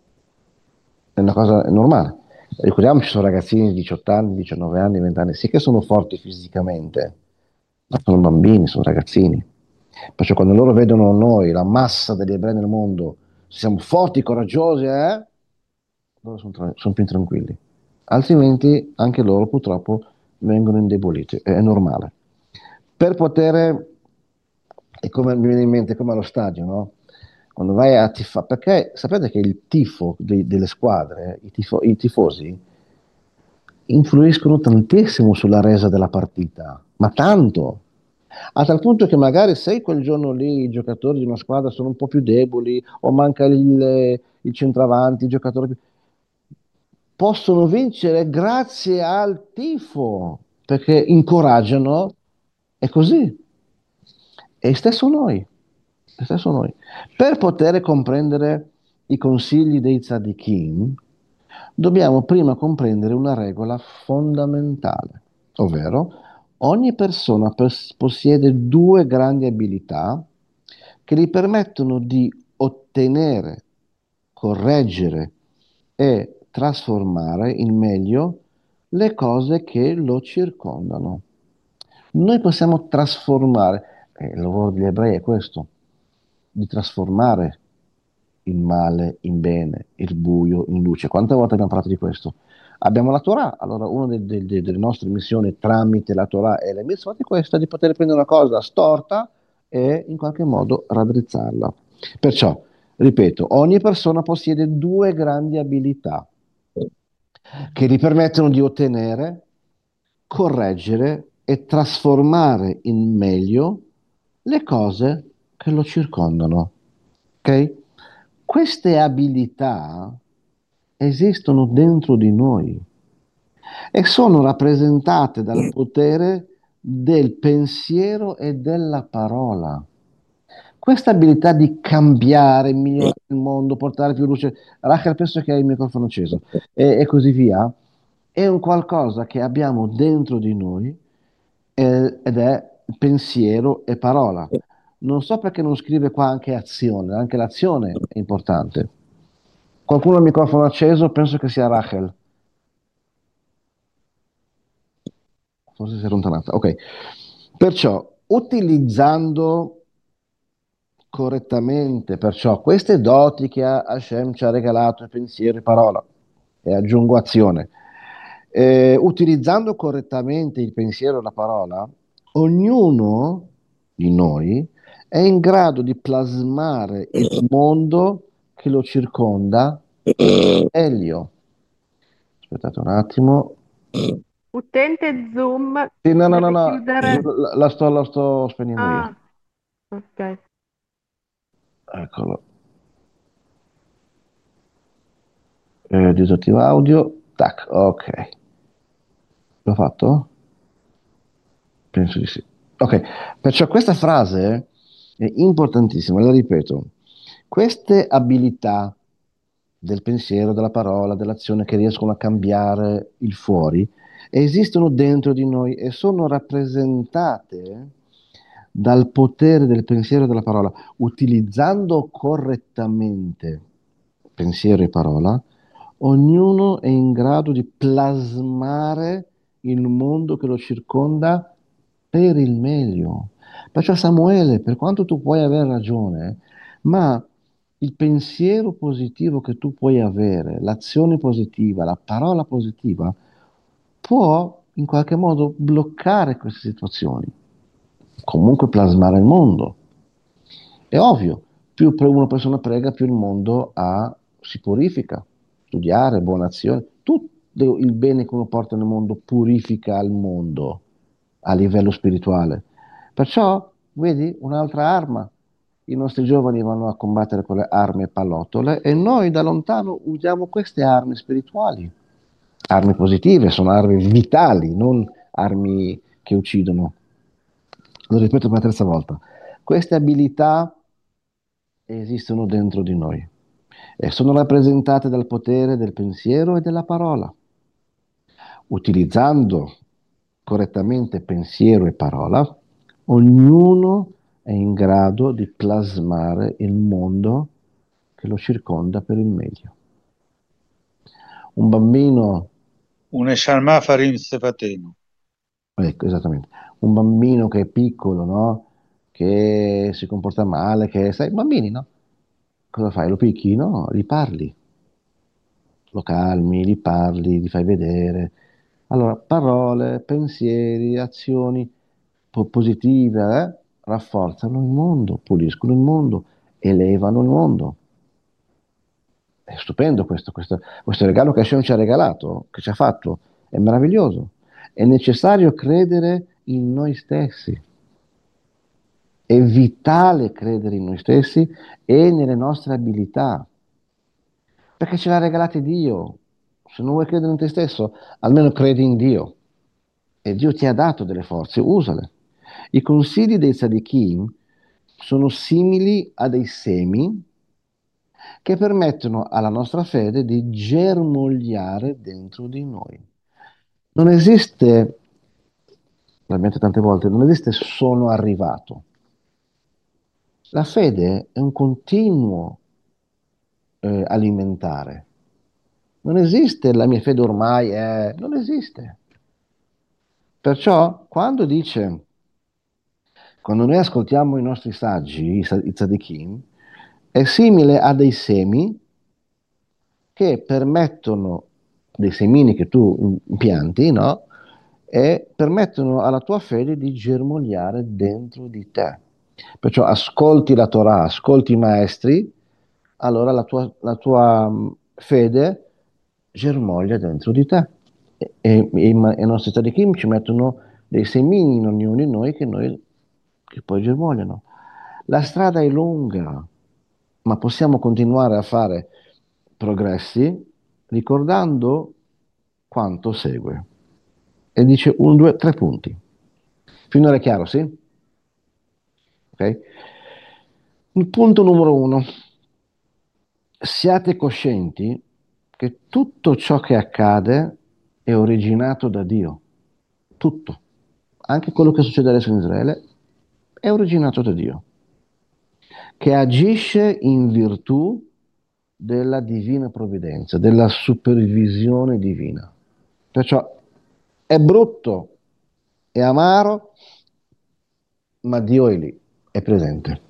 È una cosa normale. Ricordiamoci, sono ragazzini di 18 anni, 19 anni, 20 anni, sì che sono forti fisicamente, ma sono bambini, sono ragazzini. Perciò quando loro vedono noi, la massa degli ebrei nel mondo, siamo forti, coraggiosi, loro sono più tranquilli. Altrimenti anche loro purtroppo vengono indeboliti, è normale. Per poter, e come mi viene in mente, come allo stadio, no? Quando vai a tifare, perché sapete che il tifo delle squadre, i tifosi, influiscono tantissimo sulla resa della partita, ma tanto. A tal punto che magari se quel giorno lì i giocatori di una squadra sono un po' più deboli o manca il centravanti, il giocatore più possono vincere grazie al tifo, perché incoraggiano, è così. E stesso noi, e stesso noi. Per poter comprendere i consigli dei tzaddikim, dobbiamo prima comprendere una regola fondamentale, ovvero ogni persona possiede due grandi abilità che gli permettono di ottenere, correggere e trasformare in meglio le cose che lo circondano. Noi possiamo trasformare, il lavoro degli ebrei è questo, di trasformare il male in bene, il buio in luce. Quante volte abbiamo parlato di questo? Abbiamo la Torah, allora una delle nostre missioni tramite la Torah e le mitzvot è questa, di poter prendere una cosa storta e in qualche modo raddrizzarla. Perciò, ripeto, ogni persona possiede due grandi abilità che gli permettono di ottenere, correggere e trasformare in meglio le cose che lo circondano. Ok? Queste abilità esistono dentro di noi e sono rappresentate dal potere del pensiero e della parola. Questa abilità di cambiare, migliorare il mondo, portare più luce, Rachel penso che hai il microfono acceso, e così via, è un qualcosa che abbiamo dentro di noi ed è pensiero e parola. Non so perché non scrive qua anche l'azione è importante. Qualcuno ha il microfono acceso? Penso che sia Rachel. Forse si è allontanata. Ok. Perciò, utilizzando correttamente, perciò, queste doti che Hashem ci ha regalato, pensiero e parola, e aggiungo azione, utilizzando correttamente il pensiero e la parola, ognuno di noi è in grado di plasmare il mondo che lo circonda meglio. Aspettate un attimo. Utente Zoom, Sì, no, no, no, devi no, chiudere. la sto spegnendo io. Ah, ok. Eccolo. Disattiva audio. Tac, ok. L'ho fatto? Penso di sì. Ok, perciò questa frase è importantissima, la ripeto. Queste abilità del pensiero, della parola, dell'azione che riescono a cambiare il fuori, esistono dentro di noi e sono rappresentate dal potere del pensiero e della parola. Utilizzando correttamente pensiero e parola, ognuno è in grado di plasmare il mondo che lo circonda per il meglio. Perciò Samuele, per quanto tu puoi avere ragione, ma il pensiero positivo che tu puoi avere, l'azione positiva, la parola positiva, può in qualche modo bloccare queste situazioni, comunque plasmare il mondo. È ovvio, più una persona prega, più il mondo si purifica. Studiare, buone azioni, tutto il bene che uno porta nel mondo purifica il mondo a livello spirituale. Perciò, vedi, un'altra arma. I nostri giovani vanno a combattere con le armi e pallottole e noi da lontano usiamo queste armi spirituali. Armi positive, sono armi vitali, non armi che uccidono. Lo ripeto per la terza volta. Queste abilità esistono dentro di noi e sono rappresentate dal potere del pensiero e della parola. Utilizzando correttamente pensiero e parola, ognuno è in grado di plasmare il mondo che lo circonda per il meglio. Un bambino, Uneshalma Farim Sefatenu. ecco, esattamente, un bambino che è piccolo, no? Che si comporta male, che sai, bambini, no? Cosa fai? Lo picchi? No, gli parli, lo calmi, gli parli, gli fai vedere. Allora, parole, pensieri, azioni positive, rafforzano il mondo, puliscono il mondo, elevano il mondo. È stupendo questo regalo che Hashem ci ha regalato, che ci ha fatto, è meraviglioso. È necessario credere in noi stessi. È vitale credere in noi stessi e nelle nostre abilità, perché ce l'ha regalate Dio. Se non vuoi credere in te stesso, almeno credi in Dio. E Dio ti ha dato delle forze, usale. I consigli dei tzadikim sono simili a dei semi che permettono alla nostra fede di germogliare dentro di noi. Non esiste, l'abbiamo detto tante volte, non esiste sono arrivato. La fede è un continuo alimentare. Non esiste la mia fede ormai è... Non esiste. Perciò quando noi ascoltiamo i nostri saggi, i tzadikim, è simile a dei semi che permettono, dei semini che tu impianti, no? E permettono alla tua fede di germogliare dentro di te. Perciò ascolti la Torah, ascolti i maestri, allora la tua fede germoglia dentro di te. E i nostri tzadikim ci mettono dei semini in ognuno di noi che poi germogliano. La strada è lunga, ma possiamo continuare a fare progressi ricordando quanto segue. E dice 1, 2, 3 punti. Finora è chiaro, sì? Ok? Il punto numero 1. Siate coscienti che tutto ciò che accade è originato da Dio. Tutto. Anche quello che succede adesso in Israele è originato da Dio, che agisce in virtù della divina provvidenza, della supervisione divina. Perciò è brutto, è amaro, ma Dio è lì, è presente.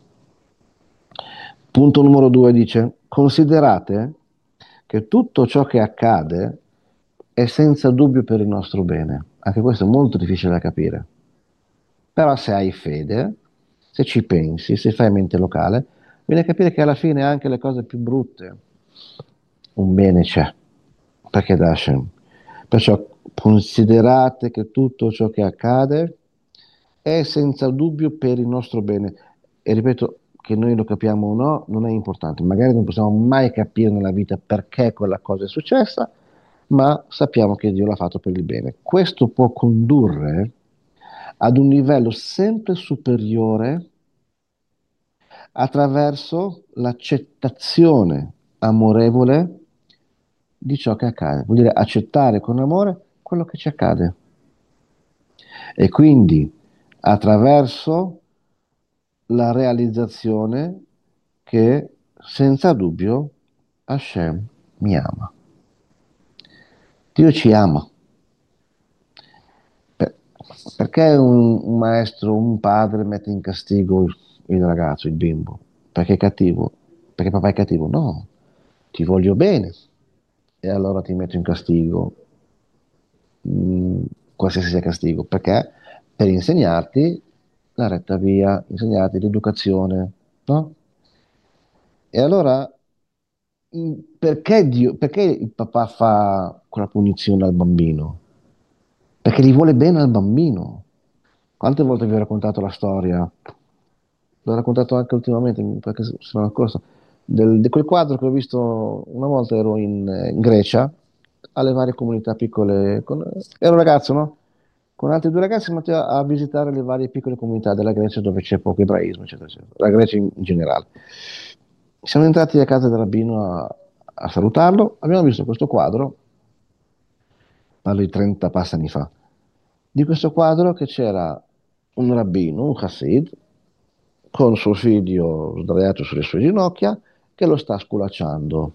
Punto numero 2 dice, considerate che tutto ciò che accade è senza dubbio per il nostro bene. Anche questo è molto difficile da capire. Però se hai fede, se ci pensi, se fai mente locale, viene a capire che alla fine anche le cose più brutte, un bene c'è, perché da Hashem. Perciò considerate che tutto ciò che accade è senza dubbio per il nostro bene. E ripeto, che noi lo capiamo o no, non è importante. Magari non possiamo mai capire nella vita perché quella cosa è successa, ma sappiamo che Dio l'ha fatto per il bene. Questo può condurre ad un livello sempre superiore attraverso l'accettazione amorevole di ciò che accade. Vuol dire accettare con amore quello che ci accade. E quindi attraverso la realizzazione che senza dubbio Hashem mi ama. Dio ci ama. Per- Perché un maestro, un padre mette in castigo il ragazzo, il bimbo? Perché è cattivo? Perché papà è cattivo? No, ti voglio bene e allora ti metto in castigo. qualsiasi sia castigo, perché per insegnarti la retta via, insegnarti l'educazione, no? E allora, perché il papà fa quella punizione al bambino? Perché gli vuole bene al bambino. Quante volte vi ho raccontato la storia? L'ho raccontato anche ultimamente, qualche settimana scorsa, di quel quadro che ho visto una volta, ero in Grecia, alle varie comunità piccole, ero un ragazzo, no? Con altri due ragazzi siamo andati a visitare le varie piccole comunità della Grecia dove c'è poco ebraismo, eccetera, eccetera, la Grecia in generale. Siamo entrati a casa del rabbino a salutarlo, abbiamo visto questo quadro, parlo di 30 passani fa, di questo quadro che c'era un rabbino, un Hassid, con suo figlio sdraiato sulle sue ginocchia, che lo sta sculacciando.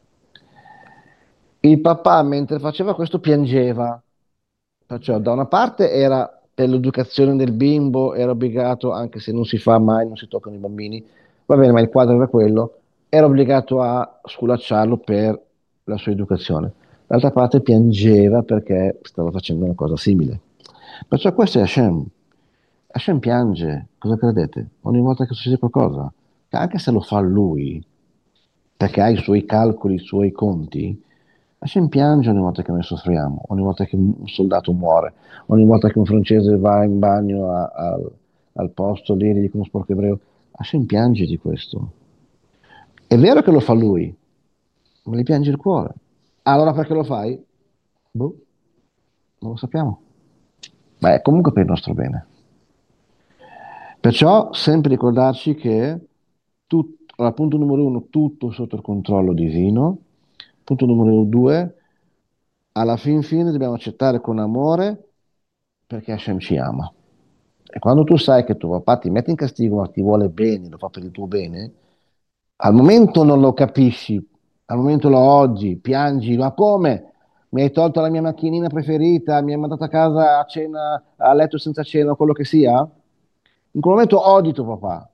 Il papà, mentre faceva questo, piangeva. Perciò, da una parte era per l'educazione del bimbo, era obbligato, anche se non si fa mai, non si toccano i bambini, va bene, ma il quadro era quello, era obbligato a sculacciarlo per la sua educazione. D'altra parte piangeva perché stava facendo una cosa simile. Perciò questo è Hashem. Hashem piange, cosa credete? Ogni volta che succede qualcosa, che anche se lo fa lui, perché ha i suoi calcoli, i suoi conti, Hashem piange ogni volta che noi soffriamo, ogni volta che un soldato muore, ogni volta che un francese va in bagno al posto lì, gli dicono sporco ebreo, Hashem piange di questo. È vero che lo fa lui, ma gli piange il cuore. Allora perché lo fai? Boh, non lo sappiamo. Ma è comunque per il nostro bene. Perciò sempre ricordarci che allora, punto numero uno, tutto sotto il controllo divino. Punto numero due, alla fin fine dobbiamo accettare con amore perché Hashem ci ama. E quando tu sai che tuo papà ti mette in castigo ma ti vuole bene, lo fa per il tuo bene, al momento non lo capisci, al momento lo odi, piangi, ma come? Mi hai tolto la mia macchinina preferita, mi hai mandato a casa a cena, a letto senza cena, o quello che sia? In quel momento odi tuo papà.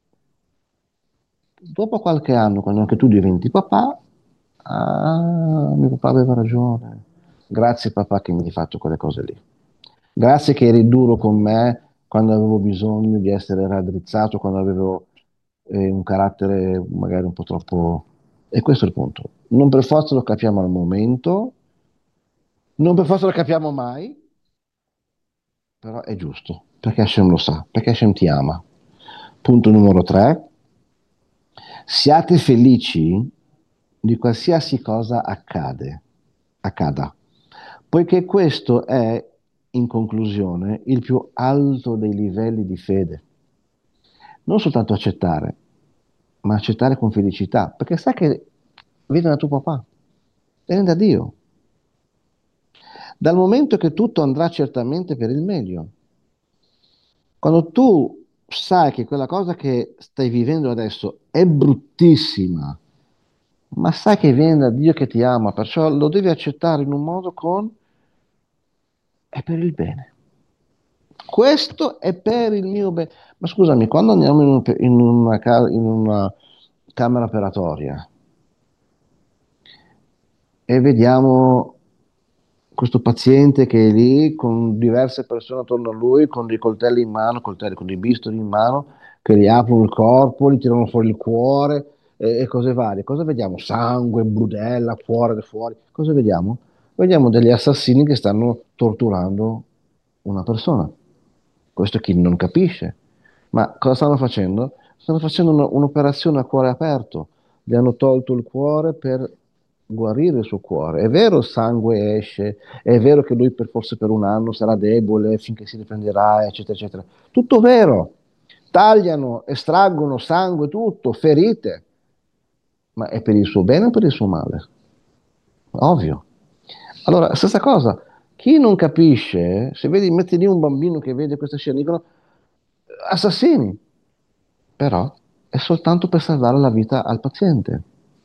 Dopo qualche anno, quando anche tu diventi papà, ah, mio papà aveva ragione. Grazie papà che mi hai fatto quelle cose lì. Grazie che eri duro con me quando avevo bisogno di essere raddrizzato, quando avevo un carattere magari un po' troppo... E questo è il punto. Non per forza lo capiamo al momento, non per forza lo capiamo mai, però è giusto, perché Hashem lo sa, perché Hashem ti ama. Punto numero 3. Siate felici di qualsiasi cosa accada, poiché questo è, in conclusione, il più alto dei livelli di fede. Non soltanto accettare, ma accettare con felicità, perché sai che viene da tuo papà, viene da Dio. Dal momento che tutto andrà certamente per il meglio. Quando tu sai che quella cosa che stai vivendo adesso è bruttissima, ma sai che viene da Dio che ti ama, perciò lo devi accettare in un modo con è per il bene. Questo è per il mio bene. Ma scusami, quando andiamo in una camera operatoria e vediamo questo paziente che è lì con diverse persone attorno a lui, con dei coltelli in mano, con dei bisturi in mano, che gli aprono il corpo, gli tirano fuori il cuore e cose varie. Cosa vediamo? Sangue, budella, cuore fuori. Cosa vediamo? Vediamo degli assassini che stanno torturando una persona. Questo chi non capisce. Ma cosa stanno facendo? Stanno facendo un'operazione a cuore aperto. Gli hanno tolto il cuore per guarire il suo cuore. È vero, il sangue esce, è vero che lui forse per un anno sarà debole finché si riprenderà, eccetera, eccetera. Tutto vero. Tagliano, estraggono sangue, tutto, ferite. Ma è per il suo bene o per il suo male? Ovvio. Allora, stessa cosa, chi non capisce, se vedi, metti lì un bambino che vede questa scena, dicono assassini, però è soltanto per salvare la vita al paziente.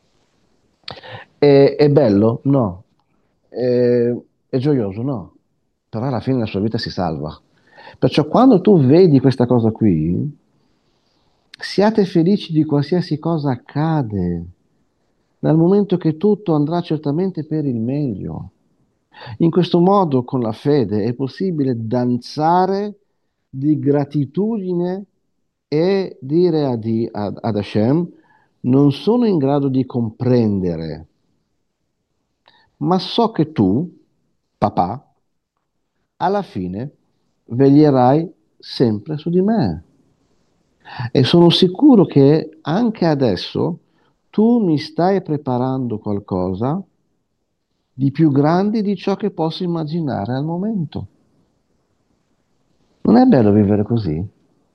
È bello? No. È gioioso? No. Però alla fine la sua vita si salva. Perciò quando tu vedi questa cosa qui, siate felici di qualsiasi cosa accade, dal momento che tutto andrà certamente per il meglio. In questo modo, con la fede, è possibile danzare di gratitudine e dire ad Hashem, non sono in grado di comprendere, ma so che tu, papà, alla fine veglierai sempre su di me. E sono sicuro che anche adesso tu mi stai preparando qualcosa di più grande di ciò che posso immaginare al momento. Non è bello vivere così?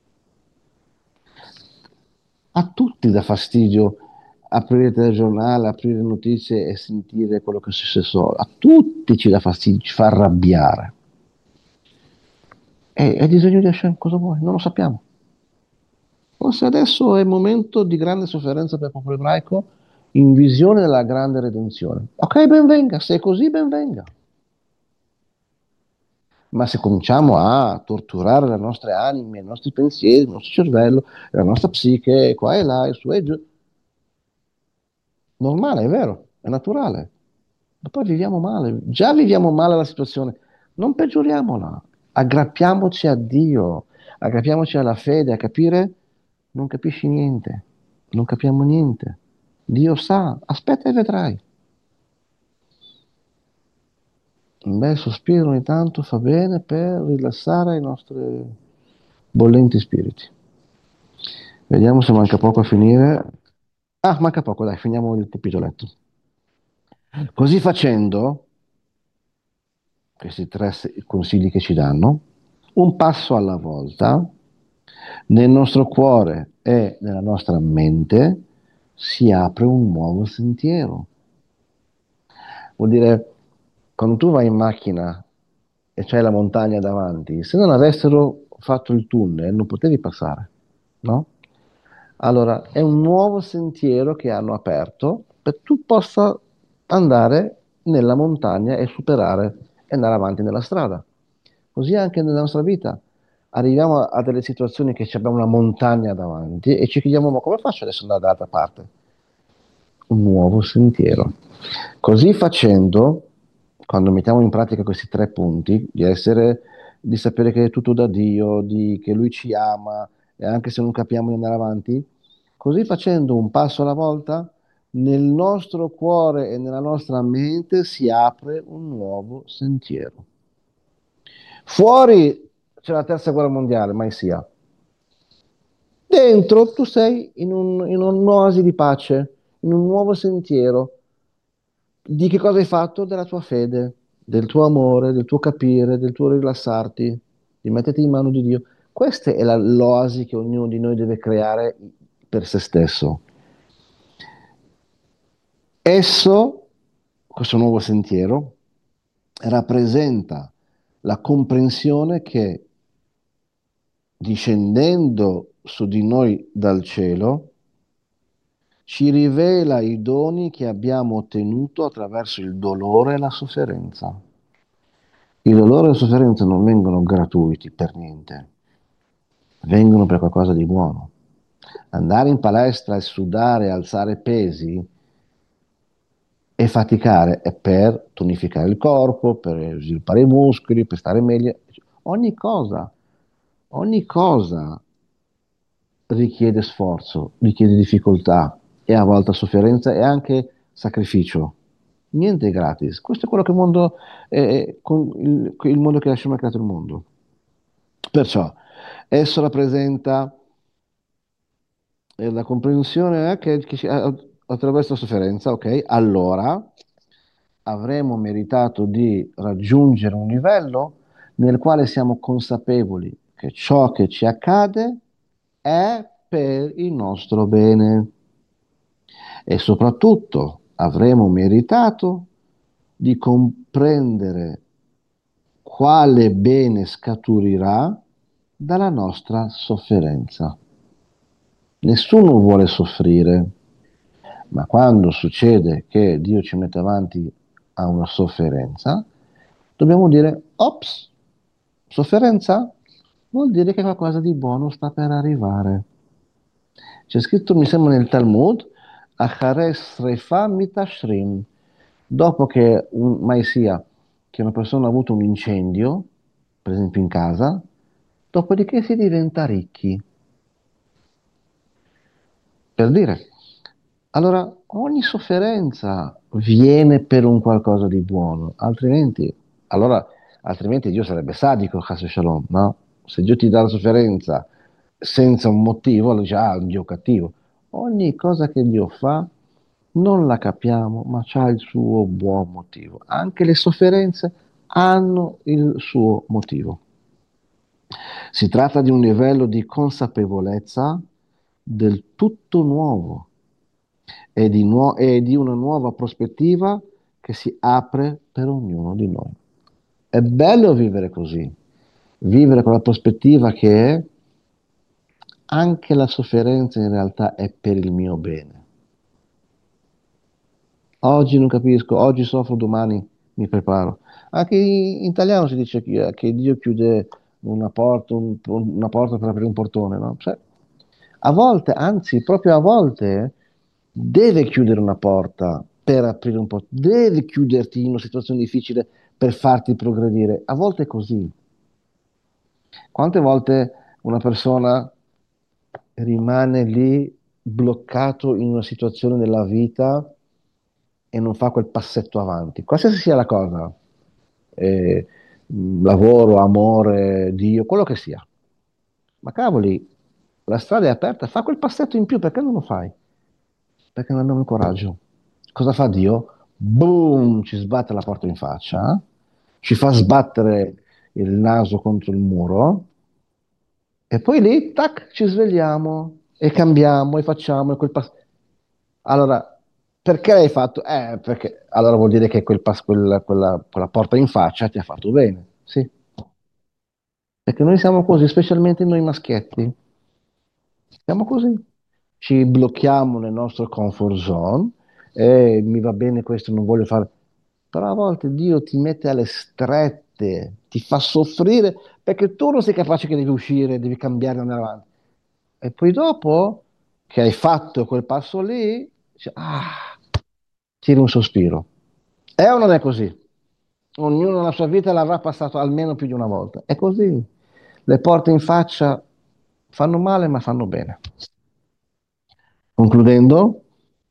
A tutti dà fastidio aprire il telegiornale, aprire le notizie e sentire quello che è successo. A tutti ci dà fastidio, ci fa arrabbiare. E è disegno di Hashem, cosa vuoi? Non lo sappiamo. Forse adesso è il momento di grande sofferenza per il popolo ebraico in visione della grande redenzione. Ok, ben venga, se è così, ben venga. Ma se cominciamo a torturare le nostre anime, i nostri pensieri, il nostro cervello, la nostra psiche, qua e là, e su e giù, normale, è vero, è naturale. Ma poi viviamo male, già viviamo male la situazione, non peggioriamola, aggrappiamoci a Dio, aggrappiamoci alla fede, a capire, non capisci niente, non capiamo niente. Dio sa, aspetta e vedrai. Un bel sospiro ogni tanto fa bene per rilassare i nostri bollenti spiriti. Vediamo se manca poco a finire. Ah, manca poco, dai, finiamo il capitoletto. Così facendo, questi tre consigli che ci danno, un passo alla volta, nel nostro cuore e nella nostra mente si apre un nuovo sentiero. Vuol dire, quando tu vai in macchina e c'hai la montagna davanti, se non avessero fatto il tunnel non potevi passare, no? Allora, è un nuovo sentiero che hanno aperto per tu possa andare nella montagna e superare e andare avanti nella strada. Così anche nella nostra vita. Arriviamo a delle situazioni che abbiamo una montagna davanti e ci chiediamo, ma come faccio adesso ad andare dall'altra parte? Un nuovo sentiero. Così facendo, quando mettiamo in pratica questi tre punti, di sapere che è tutto da Dio, che Lui ci ama, e anche se non capiamo di andare avanti, così facendo un passo alla volta, nel nostro cuore e nella nostra mente si apre un nuovo sentiero. Fuori c'è la terza guerra mondiale, mai sia. Dentro tu sei in un'oasi di pace, in un nuovo sentiero. Di che cosa hai fatto? Della tua fede, del tuo amore, del tuo capire, del tuo rilassarti, di metterti in mano di Dio. Questa è l'oasi che ognuno di noi deve creare per se stesso. Esso, questo nuovo sentiero, rappresenta la comprensione che discendendo su di noi dal cielo, ci rivela i doni che abbiamo ottenuto attraverso il dolore e la sofferenza. Il dolore e la sofferenza non vengono gratuiti per niente, vengono per qualcosa di buono. Andare in palestra e sudare, alzare pesi e faticare è per tonificare il corpo, per sviluppare i muscoli, per stare meglio. Ogni cosa richiede sforzo, richiede difficoltà e a volte sofferenza e anche sacrificio. Niente è gratis. Questo è quello che il mondo, il mondo che Hashem ha creato il mondo. Perciò esso rappresenta la comprensione attraverso la sofferenza, ok? Allora avremo meritato di raggiungere un livello nel quale siamo consapevoli che ciò che ci accade è per il nostro bene e soprattutto avremo meritato di comprendere quale bene scaturirà dalla nostra sofferenza. Nessuno vuole soffrire, ma quando succede che Dio ci mette avanti a una sofferenza, dobbiamo dire, ops, sofferenza? Vuol dire che qualcosa di buono sta per arrivare. C'è scritto, mi sembra nel Talmud, Achare Srefa Mitashrim, dopo che un Maisia che una persona ha avuto un incendio, per esempio in casa, dopodiché si diventa ricchi. Per dire, allora ogni sofferenza viene per un qualcosa di buono, allora, altrimenti Dio sarebbe sadico, Chas Shalom, no? Se Dio ti dà la sofferenza senza un motivo, allora dice, ah, è un Dio cattivo. Ogni cosa che Dio fa non la capiamo, ma c'ha il suo buon motivo. Anche le sofferenze hanno il suo motivo. Si tratta di un livello di consapevolezza del tutto nuovo e di una nuova prospettiva che si apre per ognuno di noi. È bello vivere così, vivere con la prospettiva che anche la sofferenza in realtà è per il mio bene. Oggi non capisco, oggi soffro, domani mi preparo. Anche in italiano si dice che Dio chiude una porta per aprire un portone, no? Cioè, a volte, anzi, proprio a volte, deve chiudere una porta per aprire un portone, deve chiuderti in una situazione difficile per farti progredire. A volte è così. Quante volte una persona rimane lì bloccato in una situazione della vita e non fa quel passetto avanti, qualsiasi sia la cosa, eh, lavoro, amore, Dio, quello che sia. Ma cavoli, la strada è aperta, fa quel passetto in più, perché non lo fai? Perché non abbiamo il coraggio. Cosa fa Dio? Boom, ci sbatte la porta in faccia, ci fa sbattere il naso contro il muro e poi lì, tac, ci svegliamo e cambiamo e facciamo Allora, perché l'hai fatto? Perché allora vuol dire che quella porta in faccia ti ha fatto bene, sì. Perché noi siamo così, specialmente noi maschietti. Siamo così. Ci blocchiamo nel nostro comfort zone e mi va bene questo, non voglio fare. Però a volte Dio ti mette alle strette, ti fa soffrire perché tu non sei capace che devi uscire, devi cambiare e andare avanti. E poi dopo che hai fatto quel passo lì, tiri un sospiro. È o non è così? Ognuno nella sua vita l'avrà passato almeno più di una volta. È così. Le porte in faccia fanno male, ma fanno bene. Concludendo,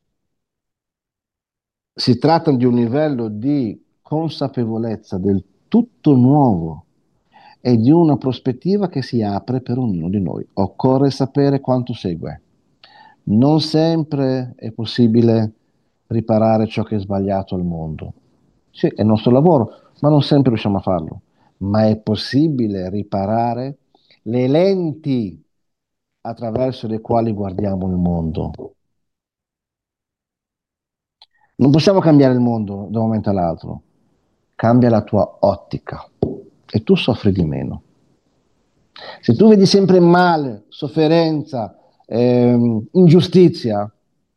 si tratta di un livello di consapevolezza del tutto nuovo e di una prospettiva che si apre per ognuno di noi. Occorre sapere quanto segue. Non sempre è possibile riparare ciò che è sbagliato al mondo. Sì, è il nostro lavoro, ma non sempre riusciamo a farlo. Ma è possibile riparare le lenti attraverso le quali guardiamo il mondo. Non possiamo cambiare il mondo da un momento all'altro. Cambia la tua ottica e tu soffri di meno. Se tu vedi sempre male, sofferenza, ingiustizia,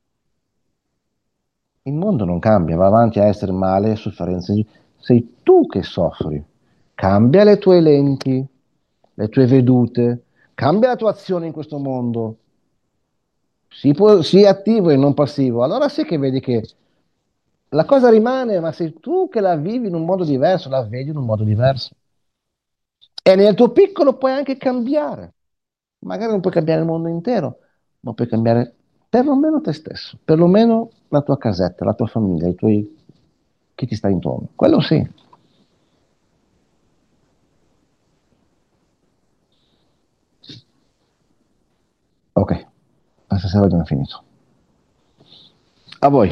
il mondo non cambia, va avanti a essere male, sofferenza. Sei tu che soffri. Cambia le tue lenti, le tue vedute, cambia la tua azione in questo mondo. Sii attivo e non passivo. Allora sì che vedi che la cosa rimane, ma sei tu che la vivi in un modo diverso, la vedi in un modo diverso. E nel tuo piccolo puoi anche cambiare. Magari non puoi cambiare il mondo intero, ma puoi cambiare perlomeno te stesso, perlomeno la tua casetta, la tua famiglia, chi ti sta intorno. Quello sì. Ok, questa sera abbiamo finito. A voi.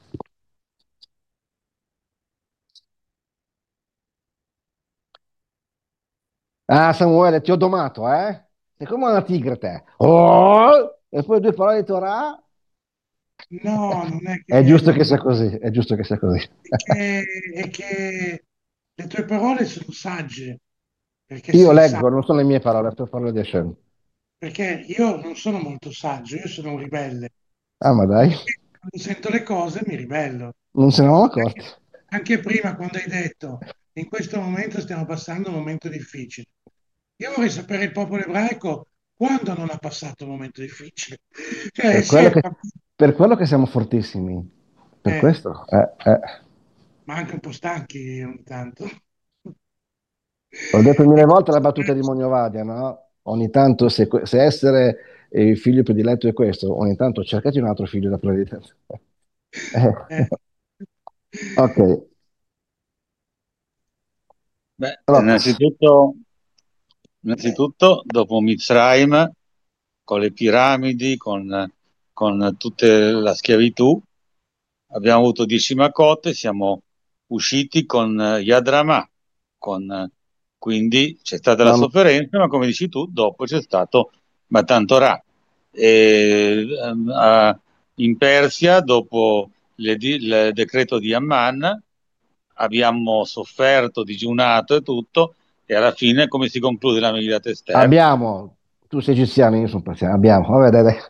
Ah, Samuele, ti ho domato, eh? Sei come una tigre te. Oh! E poi due parole di Torah. No, non è È che, giusto che sia così, è giusto che sia così. è che le tue parole sono sagge, perché Io sei saggio, leggo, non sono le mie parole, le parole di Hashem. perché io non sono molto saggio, io sono un ribelle. Ah, ma dai, Quando sento le cose mi ribello. non se ne erano accorti. Anche prima, quando hai detto, in questo momento stiamo passando un momento difficile. Io vorrei sapere il popolo ebraico quando non ha passato un momento difficile. Cioè, Per quello che, sempre, per quello che siamo fortissimi. Per eh, questo. ma anche un po' stanchi ogni tanto. Ho detto mille E volte la questo battuta di Mognovadia, no? Ogni tanto, se essere il figlio prediletto è questo, ogni tanto cercati un altro figlio da prediletto. è- Ok, Beh, Rocco, innanzitutto, dopo Mizraim, con le piramidi, con tutta la schiavitù, abbiamo avuto 10 Macotte, siamo usciti con Yad Ramah, quindi c'è stata la mamma, sofferenza, ma come dici tu, dopo c'è stato Matan Torah. E, in Persia, dopo il decreto di Amman, abbiamo sofferto, digiunato e tutto, e alla fine come si conclude la Megillat Esther? abbiamo, tu sei egiziano, io sono persiano, abbiamo, vabbè, dai, dai.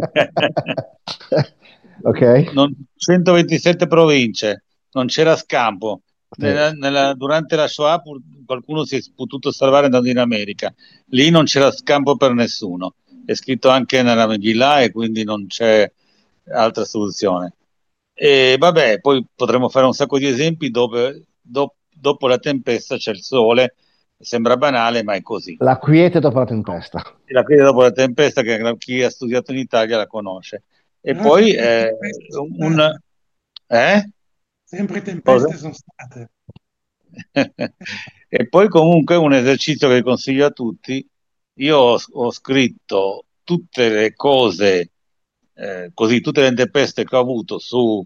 Ok? 127 province, non c'era scampo. Sì. Durante la Shoah qualcuno si è potuto salvare andando in America. Lì non c'era scampo per nessuno. È scritto anche nella Megillah e quindi non c'è altra soluzione. E vabbè, poi potremmo fare un sacco di esempi dove dopo la tempesta c'è il sole. Sembra banale, ma è così. La quiete dopo la tempesta. La crisi dopo la tempesta, che chi ha studiato in Italia la conosce. E Però poi sempre tempeste sono un... state. Eh? Sempre Cosa? tempeste sono state. E poi comunque un esercizio che consiglio a tutti, io ho scritto tutte le cose, così tutte le tempeste che ho avuto su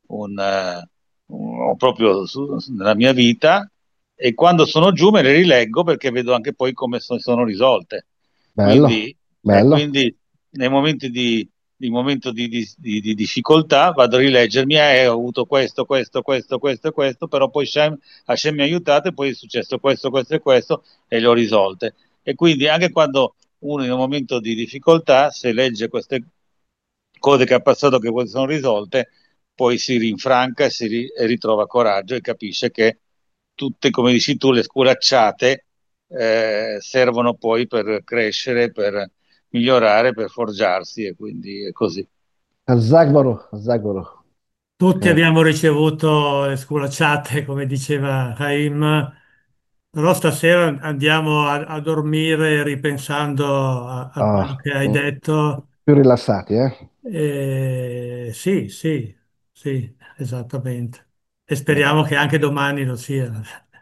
proprio nella mia vita, e quando sono giù me le rileggo perché vedo anche poi come sono risolte. Bello, bello. Quindi nei momenti di momento di difficoltà vado a rileggermi, ho avuto questo, questo, questo, questo e questo, però poi Hashem mi ha aiutato e poi è successo questo, questo e questo e le ho risolte. E quindi anche quando uno in un momento di difficoltà, se legge queste cose che ha passato che poi sono risolte, poi si rinfranca e ritrova coraggio e capisce che tutte, come dici tu, le sculacciate servono poi per crescere, per migliorare, per forgiarsi e quindi è così. Zagbaro, Zagbaro. Tutti Ok. abbiamo ricevuto le sculacciate, come diceva Haim, però stasera andiamo a dormire ripensando a quello Ah, che hai detto. più rilassati, eh? Sì, sì, sì, esattamente. E Bene. speriamo che anche domani lo sia.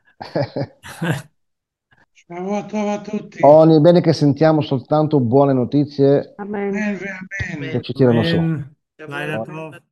Ciao a tutti. Oni, bene che sentiamo soltanto buone notizie Amen. Amen, amen. che ci tirano su. Amen. Laila Tov.